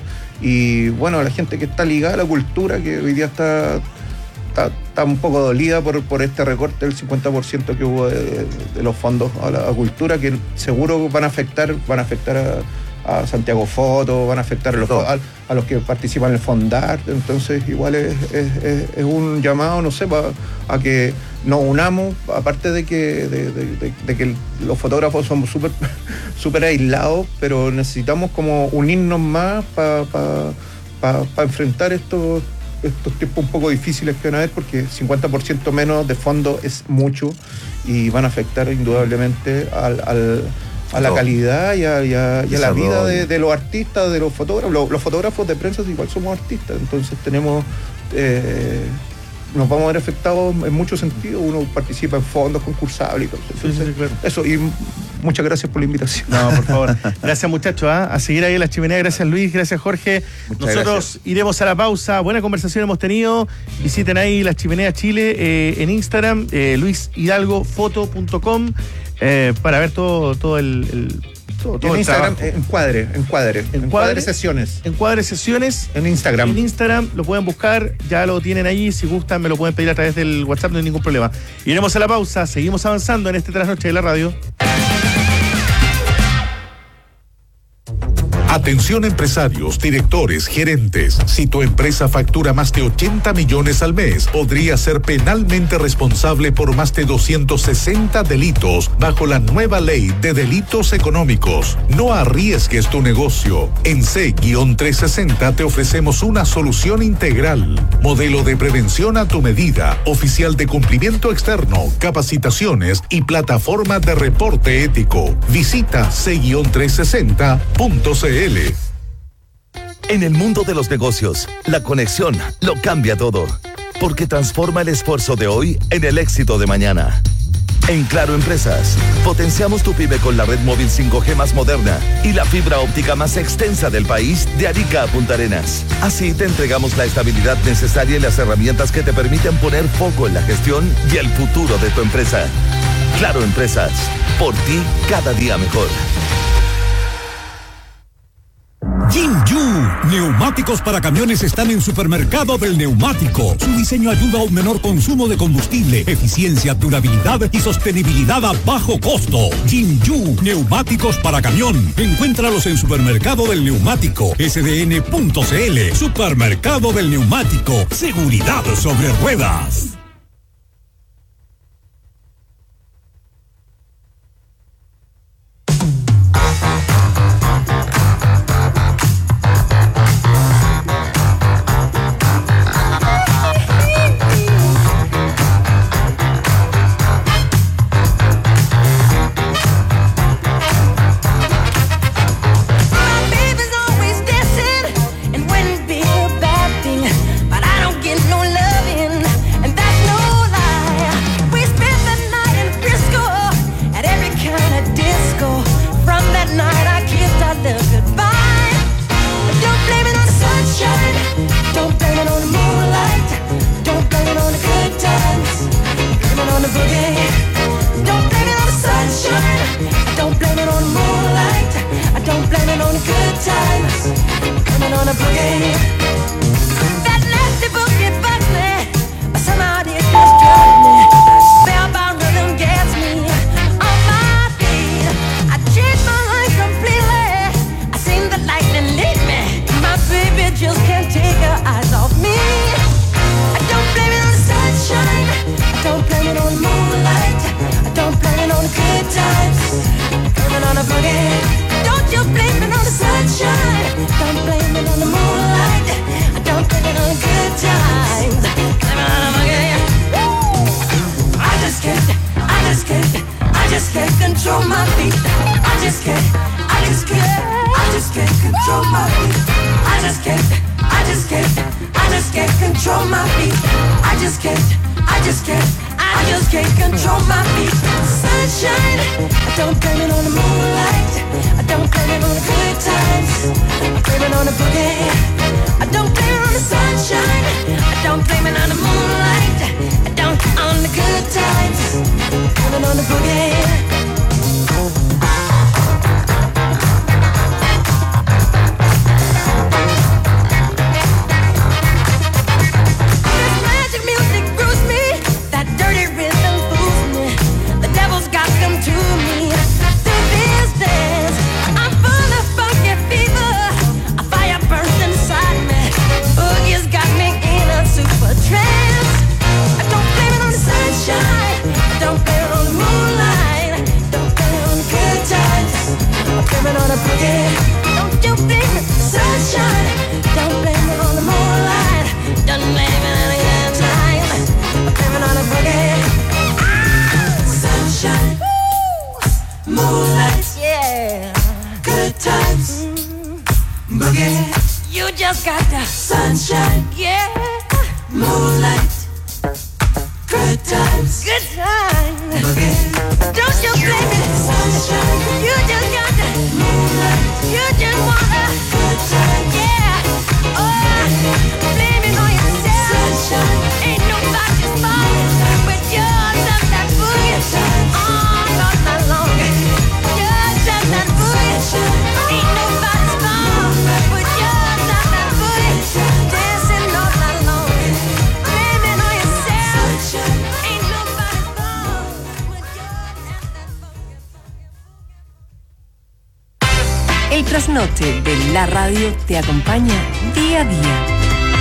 y bueno, a la gente que está ligada a la cultura, que hoy día está, está, está un poco dolida por, por este recorte del cincuenta por ciento que hubo de, de los fondos a la a cultura, que seguro van a afectar, van a afectar a, a Santiago Foto, van a afectar a los, a, a los que participan en el Fondart. Entonces igual es, es, es- es un llamado, no sé, pa- a que nos unamos, aparte de que, de, de- de- de que los fotógrafos somos súper súper aislados, pero necesitamos como unirnos más para pa, pa- pa enfrentar estos, estos tiempos un poco difíciles que van a haber, porque cincuenta por ciento menos de fondo es mucho y van a afectar indudablemente al, al- a la Todo. calidad y a, y a- y a la Desarrollo. vida de, de los artistas, de los fotógrafos. Los, los fotógrafos de prensa igual somos artistas, entonces tenemos... eh, nos vamos a ver afectados en muchos sentidos. Uno participa en fondos concursables y todo eso. Entonces, sí, claro. eso, y muchas gracias por la invitación. No, por favor. Gracias, muchachos. ¿ah? A seguir ahí en la chimenea. Gracias, Luis. Gracias, Jorge. Muchas Nosotros gracias. iremos a la pausa. Buena conversación hemos tenido. Visiten ahí la chimenea Chile eh, en Instagram, eh, luis hidalgo foto punto com, eh, para ver todo, todo el, el- todo, todo en el Instagram, trabajo. encuadre, encuadre, encuadre, Encuadre. sesiones. Encuadre sesiones. En Instagram. En Instagram lo pueden buscar, ya lo tienen ahí. Si gustan, me lo pueden pedir a través del WhatsApp, no hay ningún problema. Iremos a la pausa. Seguimos avanzando en este trasnoche de la radio. Atención empresarios, directores, gerentes. Si tu empresa factura más de ochenta millones al mes, podría ser penalmente responsable por más de doscientos sesenta delitos bajo la nueva ley de delitos económicos. No arriesgues tu negocio. En C trescientos sesenta te ofrecemos una solución integral. Modelo de prevención a tu medida, oficial de cumplimiento externo, capacitaciones y plataforma de reporte ético. Visita C trescientos sesenta punto c l. En el mundo de los negocios, la conexión lo cambia todo, porque transforma el esfuerzo de hoy en el éxito de mañana. En Claro Empresas, potenciamos tu pyme con la red móvil cinco G más moderna y la fibra óptica más extensa del país, de Arica a Punta Arenas. Así te entregamos la estabilidad necesaria y las herramientas que te permiten poner foco en la gestión y el futuro de tu empresa. Claro Empresas, por ti cada día mejor. Jinju, neumáticos para camiones están en Supermercado del Neumático. Su diseño ayuda a un menor consumo de combustible, eficiencia, durabilidad y sostenibilidad a bajo costo. Jinju, neumáticos para camión. Encuéntralos en Supermercado del Neumático, S D N punto C L. Supermercado del Neumático, seguridad sobre ruedas. Baby's always dancing and wouldn't be a bad thing, but I don't get no loving, and that's just can't, I just can't, I just can't control my feet. I just can't, I just can't, I just can't control my feet. Sunshine, I don't blame it on the moonlight. I don't blame it on the good times. I blame it on the boogie. I don't blame it on the sunshine. I don't blame it on the moonlight. I don't on the good times. I blame it on the boogie. Don't you blame it, sunshine. Don't blame it on the moonlight. Don't blame it on the good time. Blame it on the boogie. Ah, sunshine, woo, moonlight, yeah, good times, mm, boogie. You just got the sunshine, yeah, moonlight, good times, good times, boogie. Don't you blame it, sunshine. You just got the moonlight. You just wanna good time, yeah. Oh, blame it on yourself. Sunshine. Ain't nobody's fault but yours. Just that boogie. Oh, all night long. You're just that boogie. Ain't nobody's fault but yours. Just that boogie. Dancing all night long. Blame it on yourself. Ain't nobody's fault but yours. El trasnoche de la radio te acompaña día a día.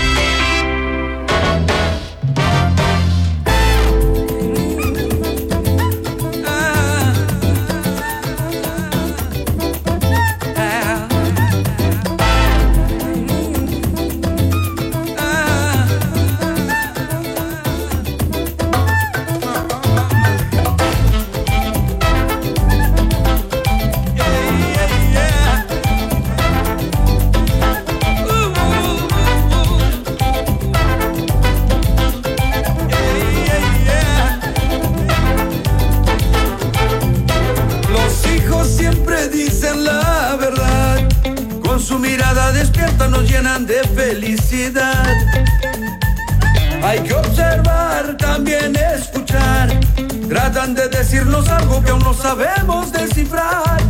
Hay que observar, también escuchar. Tratan de decirnos algo que aún no sabemos descifrar.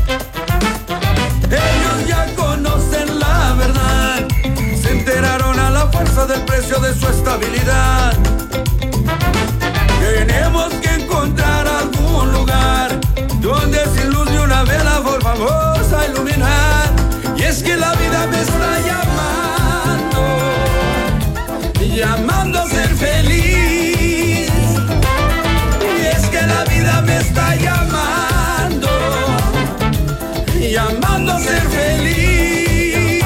Ellos ya conocen la verdad. Se enteraron a la fuerza del precio de su estabilidad. Tenemos que encontrar algún lugar donde sin luz ni una vela volvamos a iluminar. Y es que la vida me está llamando, llamando a ser feliz. Y es que la vida me está llamando, llamando a ser feliz.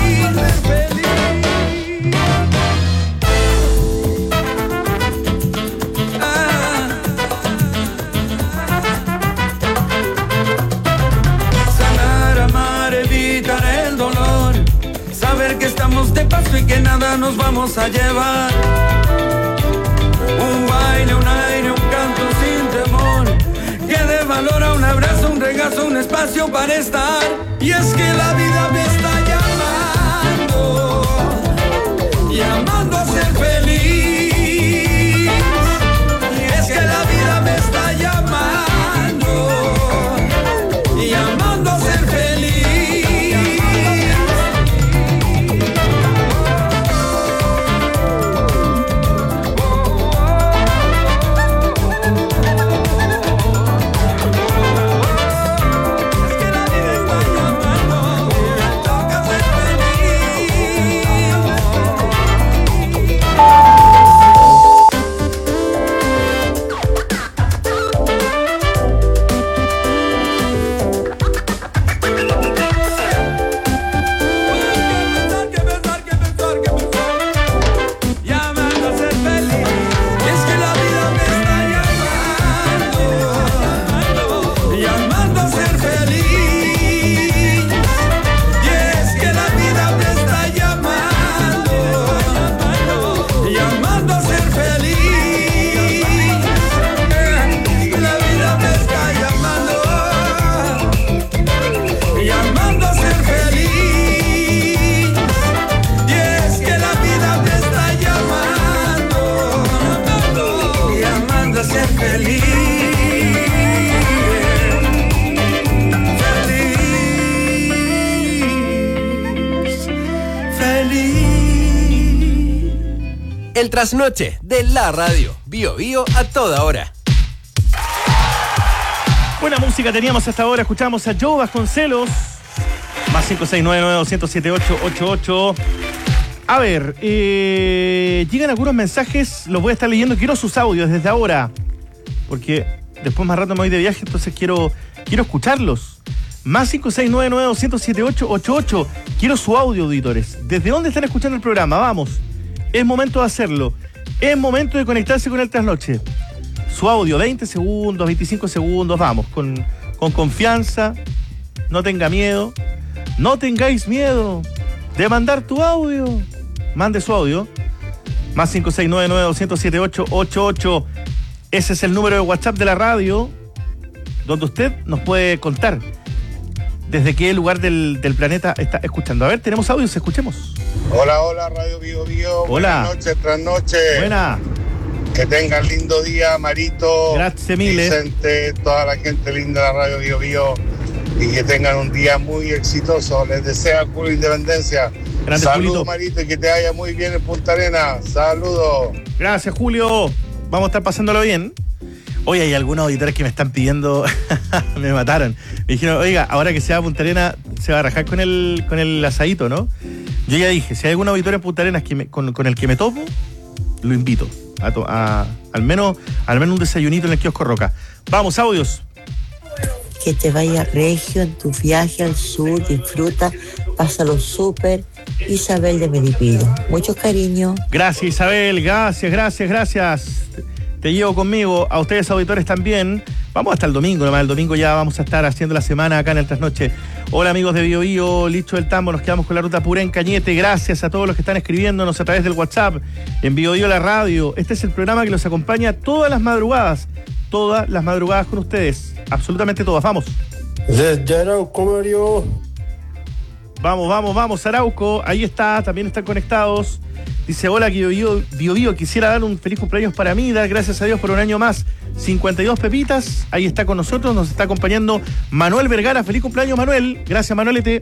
Ah. Sanar, amar, evitar el dolor. Saber que estamos de paso y que nada nos vamos a llevar. Un baile, un aire, un canto sin temor. Que dé valor a un abrazo, un regazo, un espacio para estar. Y es que la vida me está llamando, llamando a ser feliz. Y es que la vida me está llamando, llamando a ser feliz. El trasnoche de la radio. Bio Bio a toda hora. Buena música teníamos hasta ahora. Escuchamos a Joe Vasconcelos. Más cinco seis nueve nueve dos cero siete ocho ocho ocho. A ver, eh, llegan algunos mensajes, los voy a estar leyendo. Quiero sus audios desde ahora, porque después más rato me voy de viaje, entonces quiero, quiero escucharlos. Más cinco seis nueve nueve dos cero siete ocho ocho ocho. Quiero su audio, auditores. ¿Desde dónde están escuchando el programa? Vamos. Es momento de hacerlo. Es momento de conectarse con el trasnoche. Su audio, veinte segundos, veinticinco segundos, vamos, con, con confianza, no tenga miedo, no tengáis miedo de mandar tu audio. Mande su audio, más cinco seis nueve nueve dos cero siete ocho ocho ocho. Ese es el número de WhatsApp de la radio, donde usted nos puede contar desde qué lugar del, del planeta está escuchando. A ver, tenemos audios, escuchemos. Hola, hola, Radio Bio Bio. Hola. Buenas noches, tras noche. Buena. Que tengan lindo día, Marito. Gracias, mille. Vicente, toda la gente linda de la Radio Bio Bio. Y que tengan un día muy exitoso. Les desea Julio Independencia. Grande, Saludos, Julito. Marito, y que te vaya muy bien en Punta Arenas. Saludos. Gracias, Julio. Vamos a estar pasándolo bien. Hoy hay algunos auditores que me están pidiendo, me mataron. Me dijeron, oiga, ahora que se va a Punta Arenas, se va a rajar con el, con el asadito, ¿no? Yo ya dije, si hay algún auditor en Punta Arenas que me, con, con el que me topo, lo invito. A, to, a al menos al menos un desayunito en el kiosco Roca. Vamos, audios. Que te vaya regio en tu viaje al sur, disfruta, pásalo súper. Isabel de Melipillo. Muchos cariños. Gracias, Isabel, gracias, gracias, gracias. Te llevo conmigo, a ustedes auditores también. Vamos hasta el domingo, nomás el domingo ya vamos a estar haciendo la semana acá en el Trasnoche. Hola amigos de Bio Bio, Licho del Tambo, nos quedamos con la ruta pura en Cañete. Gracias a todos los que están escribiéndonos a través del WhatsApp, en Bio Bio la radio. Este es el programa que los acompaña todas las madrugadas, todas las madrugadas con ustedes, absolutamente todas, vamos. Desde Arauco, Mario. Vamos, vamos, vamos, Arauco, ahí está, también están conectados. Dice, hola, Bio Bio, Bio Bio, quisiera dar un feliz cumpleaños para mí, dar gracias a Dios por un año más. cincuenta y dos pepitas, ahí está con nosotros, nos está acompañando Manuel Vergara. Feliz cumpleaños, Manuel. Gracias, Manuelete.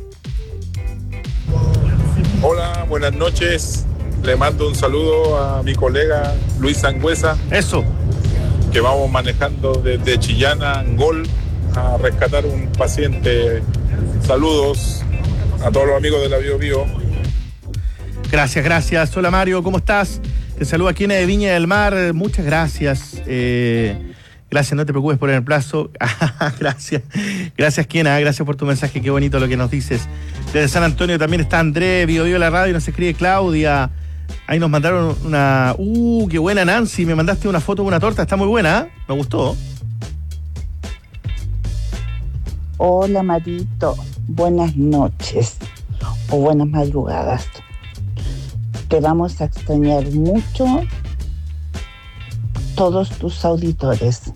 Hola, buenas noches. Le mando un saludo a mi colega Luis Sangüesa. Eso. Que vamos manejando desde Chillán a Angol a rescatar un paciente. Saludos a todos los amigos de la Bio Bio. Gracias, gracias. Hola Mario, ¿cómo estás? Te saludo aquí en de Viña del Mar. Muchas gracias. Eh, gracias, no te preocupes por el plazo. Gracias. Gracias, Kiena. Gracias por tu mensaje. Qué bonito lo que nos dices. Desde San Antonio también está André, Bio Bio la radio, nos escribe Claudia. Ahí nos mandaron una... ¡Uh, qué buena, Nancy! Me mandaste una foto de una torta. Está muy buena, ¿eh? Me gustó. Hola, Marito. Buenas noches o buenas madrugadas. Te vamos a extrañar mucho, todos tus auditores.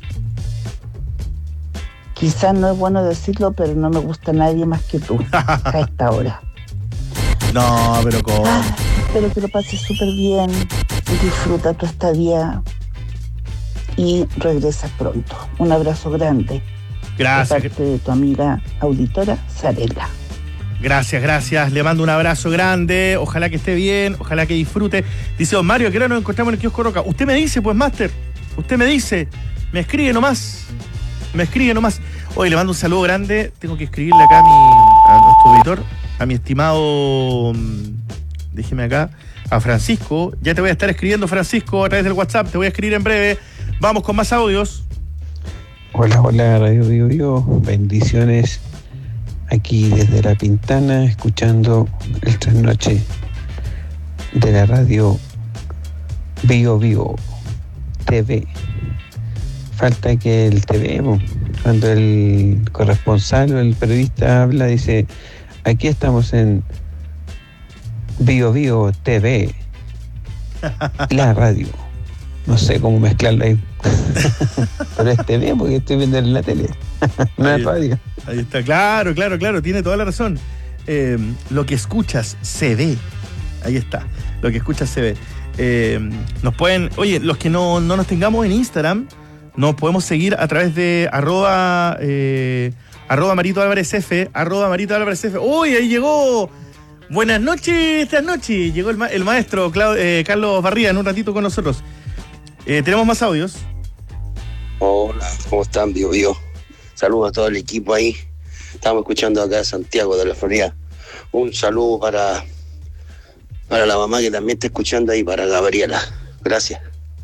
Quizás no es bueno decirlo, pero no me gusta nadie más que tú a esta hora. No, pero ¿cómo? Ah, espero que lo pases súper bien, disfruta tu estadía y regresas pronto. Un abrazo grande. Gracias. De parte de tu amiga auditora, Sarela. Gracias, gracias. Le mando un abrazo grande. Ojalá que esté bien, ojalá que disfrute. Dice don Mario, que ahora nos encontramos en el kiosco Roca. Usted me dice, pues, Máster. Usted me dice. Me escribe nomás. Me escribe nomás. Oye, le mando un saludo grande. Tengo que escribirle acá a, mi, a nuestro auditor, a mi estimado... Déjeme acá. A Francisco. Ya te voy a estar escribiendo, Francisco, a través del WhatsApp. Te voy a escribir en breve. Vamos con más audios. Hola, hola, Radio Bio Bio. Bendiciones. Aquí desde La Pintana, escuchando el trasnoche de la radio Bio Bio T V. Falta que el T V, cuando el corresponsal o el periodista habla, dice, aquí estamos en Bio Bio T V, la radio. No sé cómo mezclarla ahí. Pero es T V porque estoy viendo en la tele, no es radio. Ahí está, claro, claro, claro, tiene toda la razón. Eh, lo que escuchas se ve. Ahí está, lo que escuchas se ve. Eh, nos pueden, oye, los que no, no nos tengamos en Instagram, nos podemos seguir a través de arroba, eh, arroba Marito Álvarez F, arroba Marito Álvarez F. ¡Uy, ahí llegó! Buenas noches, esta noche. Llegó el, ma- el maestro Clau- eh, Carlos Barría en un ratito con nosotros. Eh, ¿Tenemos más audios? Hola, ¿cómo están, Bio Bio? Saludos a todo el equipo ahí. Estamos escuchando acá de Santiago de la Florida. Un saludo para, para la mamá que también está escuchando ahí, para Gabriela. Gracias.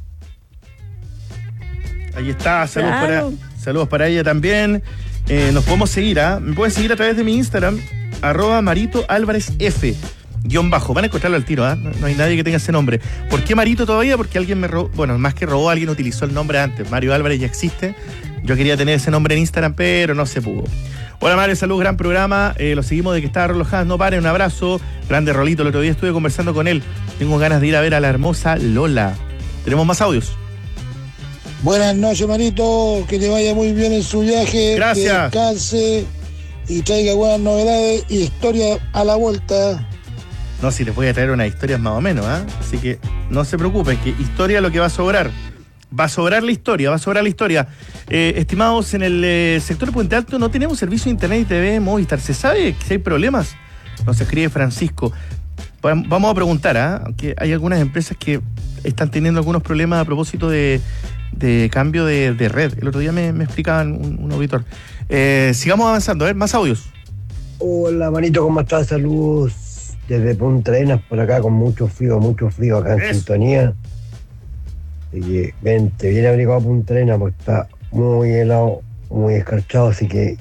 Ahí está, saludos, Claro. para, saludos para ella también. Eh, nos podemos seguir, ¿ah? Me pueden seguir a través de mi Instagram, arroba Marito Álvarez F, guión bajo. Van a encontrarlo al tiro, ¿ah? No, no hay nadie que tenga ese nombre. ¿Por qué Marito todavía? Porque alguien me robó, bueno, más que robó, alguien utilizó el nombre antes. Mario Álvarez ya existe. Yo quería tener ese nombre en Instagram, pero no se pudo. Hola Mario, saludos, gran programa. Eh, lo seguimos de que está relojado, no pare, un abrazo. Grande Rolito, el otro día estuve conversando con él. Tengo ganas de ir a ver a la hermosa Lola. ¿Tenemos más audios? Buenas noches, Marito. Que te vaya muy bien en su viaje. Gracias. Que descanse y traiga buenas novedades y historia a la vuelta. No, si les voy a traer unas historias más o menos, ¿ah? Así que no se preocupen, que historia lo que va a sobrar. Va a sobrar la historia, va a sobrar la historia. Eh, estimados, en el eh, sector Puente Alto no tenemos servicio de internet y T V Movistar. ¿Se sabe si hay problemas? Nos escribe Francisco. Va- Vamos a preguntar, ¿ah? Aunque hay algunas empresas que están teniendo algunos problemas a propósito de, de cambio de, de red. El otro día me, me explicaban un, un auditor. Eh, sigamos avanzando, a ver, más audios. Hola, Manito, ¿cómo estás? Saludos desde Punta Arenas, por acá con mucho frío, mucho frío acá en Eso. sintonía. Así que vente, bien abrigado a Punta Arenas porque está muy helado, muy escarchado, así que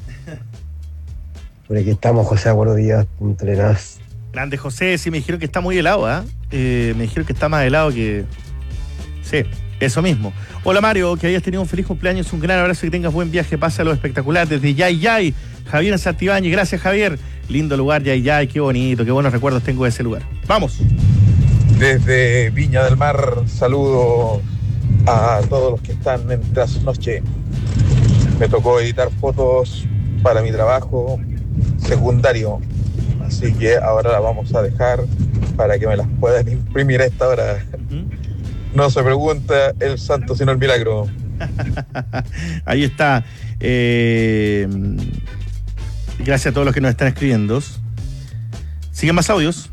por aquí estamos, José, buenos días, Punta Arenas. Grande José, sí me dijeron que está muy helado, ¿ah? Eh, me dijeron que está más helado que... Sí, eso mismo. Hola Mario, que hayas tenido un feliz cumpleaños, un gran abrazo y que tengas buen viaje, pásalo espectacular desde Yay Yay. Javier en Santibáñez, gracias Javier. Lindo lugar, Yay Yay, qué bonito, qué buenos recuerdos tengo de ese lugar. Vamos. Desde Viña del Mar, saludo a todos los que están en trasnoche. Me tocó editar fotos para mi trabajo secundario, así que ahora la vamos a dejar para que me las puedan imprimir a esta hora. No se pregunta el santo sino el milagro. Ahí está. Eh, gracias a todos los que nos están escribiendo. ¿Siguen más audios?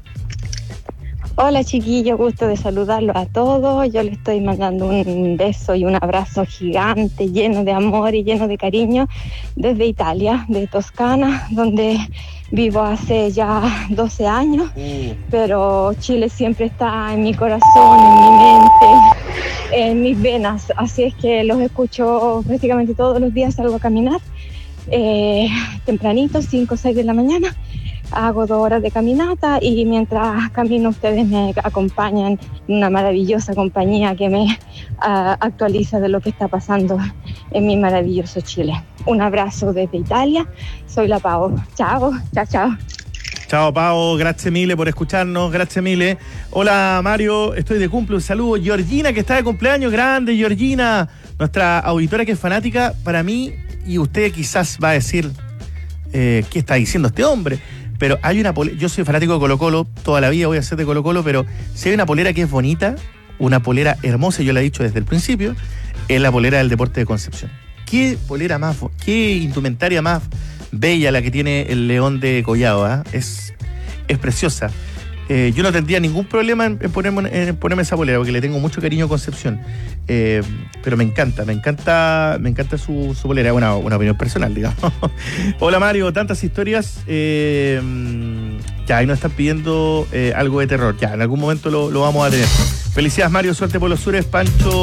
Hola chiquillos, gusto de saludarlos a todos. Yo les estoy mandando un beso y un abrazo gigante, lleno de amor y lleno de cariño, desde Italia, de Toscana, donde vivo hace ya doce años, pero Chile siempre está en mi corazón, en mi mente, en mis venas, así es que los escucho prácticamente todos los días. Salgo a caminar eh, tempranito, cinco o seis de la mañana. Hago dos horas de caminata y mientras camino ustedes me acompañan en una maravillosa compañía que me uh, actualiza de lo que está pasando en mi maravilloso Chile. Un abrazo desde Italia, soy la Pau. Chao, chao, chao. Chao, Pau, gracias mille por escucharnos, gracias mille. Hola, Mario, estoy de cumple, un saludo. Georgina, que está de cumpleaños, grande, Georgina, nuestra auditora que es fanática para mí, y usted quizás va a decir, eh, ¿qué está diciendo este hombre? Pero hay una polera, yo soy fanático de Colo Colo, toda la vida voy a ser de Colo Colo, pero si hay una polera que es bonita, una polera hermosa, yo la he dicho desde el principio, es la polera del Deporte de Concepción. Qué polera más, qué indumentaria más bella la que tiene el León de Collado, ¿eh? es, es preciosa. Eh, yo no tendría ningún problema en, en, ponerme, en ponerme esa polera, porque le tengo mucho cariño a Concepción. Eh, pero me encanta, me encanta, me encanta su, su polera, una, una opinión personal, digamos. Hola Mario, tantas historias. Eh, ya, ahí nos están pidiendo eh, algo de terror. Ya, en algún momento lo, lo vamos a tener. Felicidades Mario, suerte por los sures, Pancho.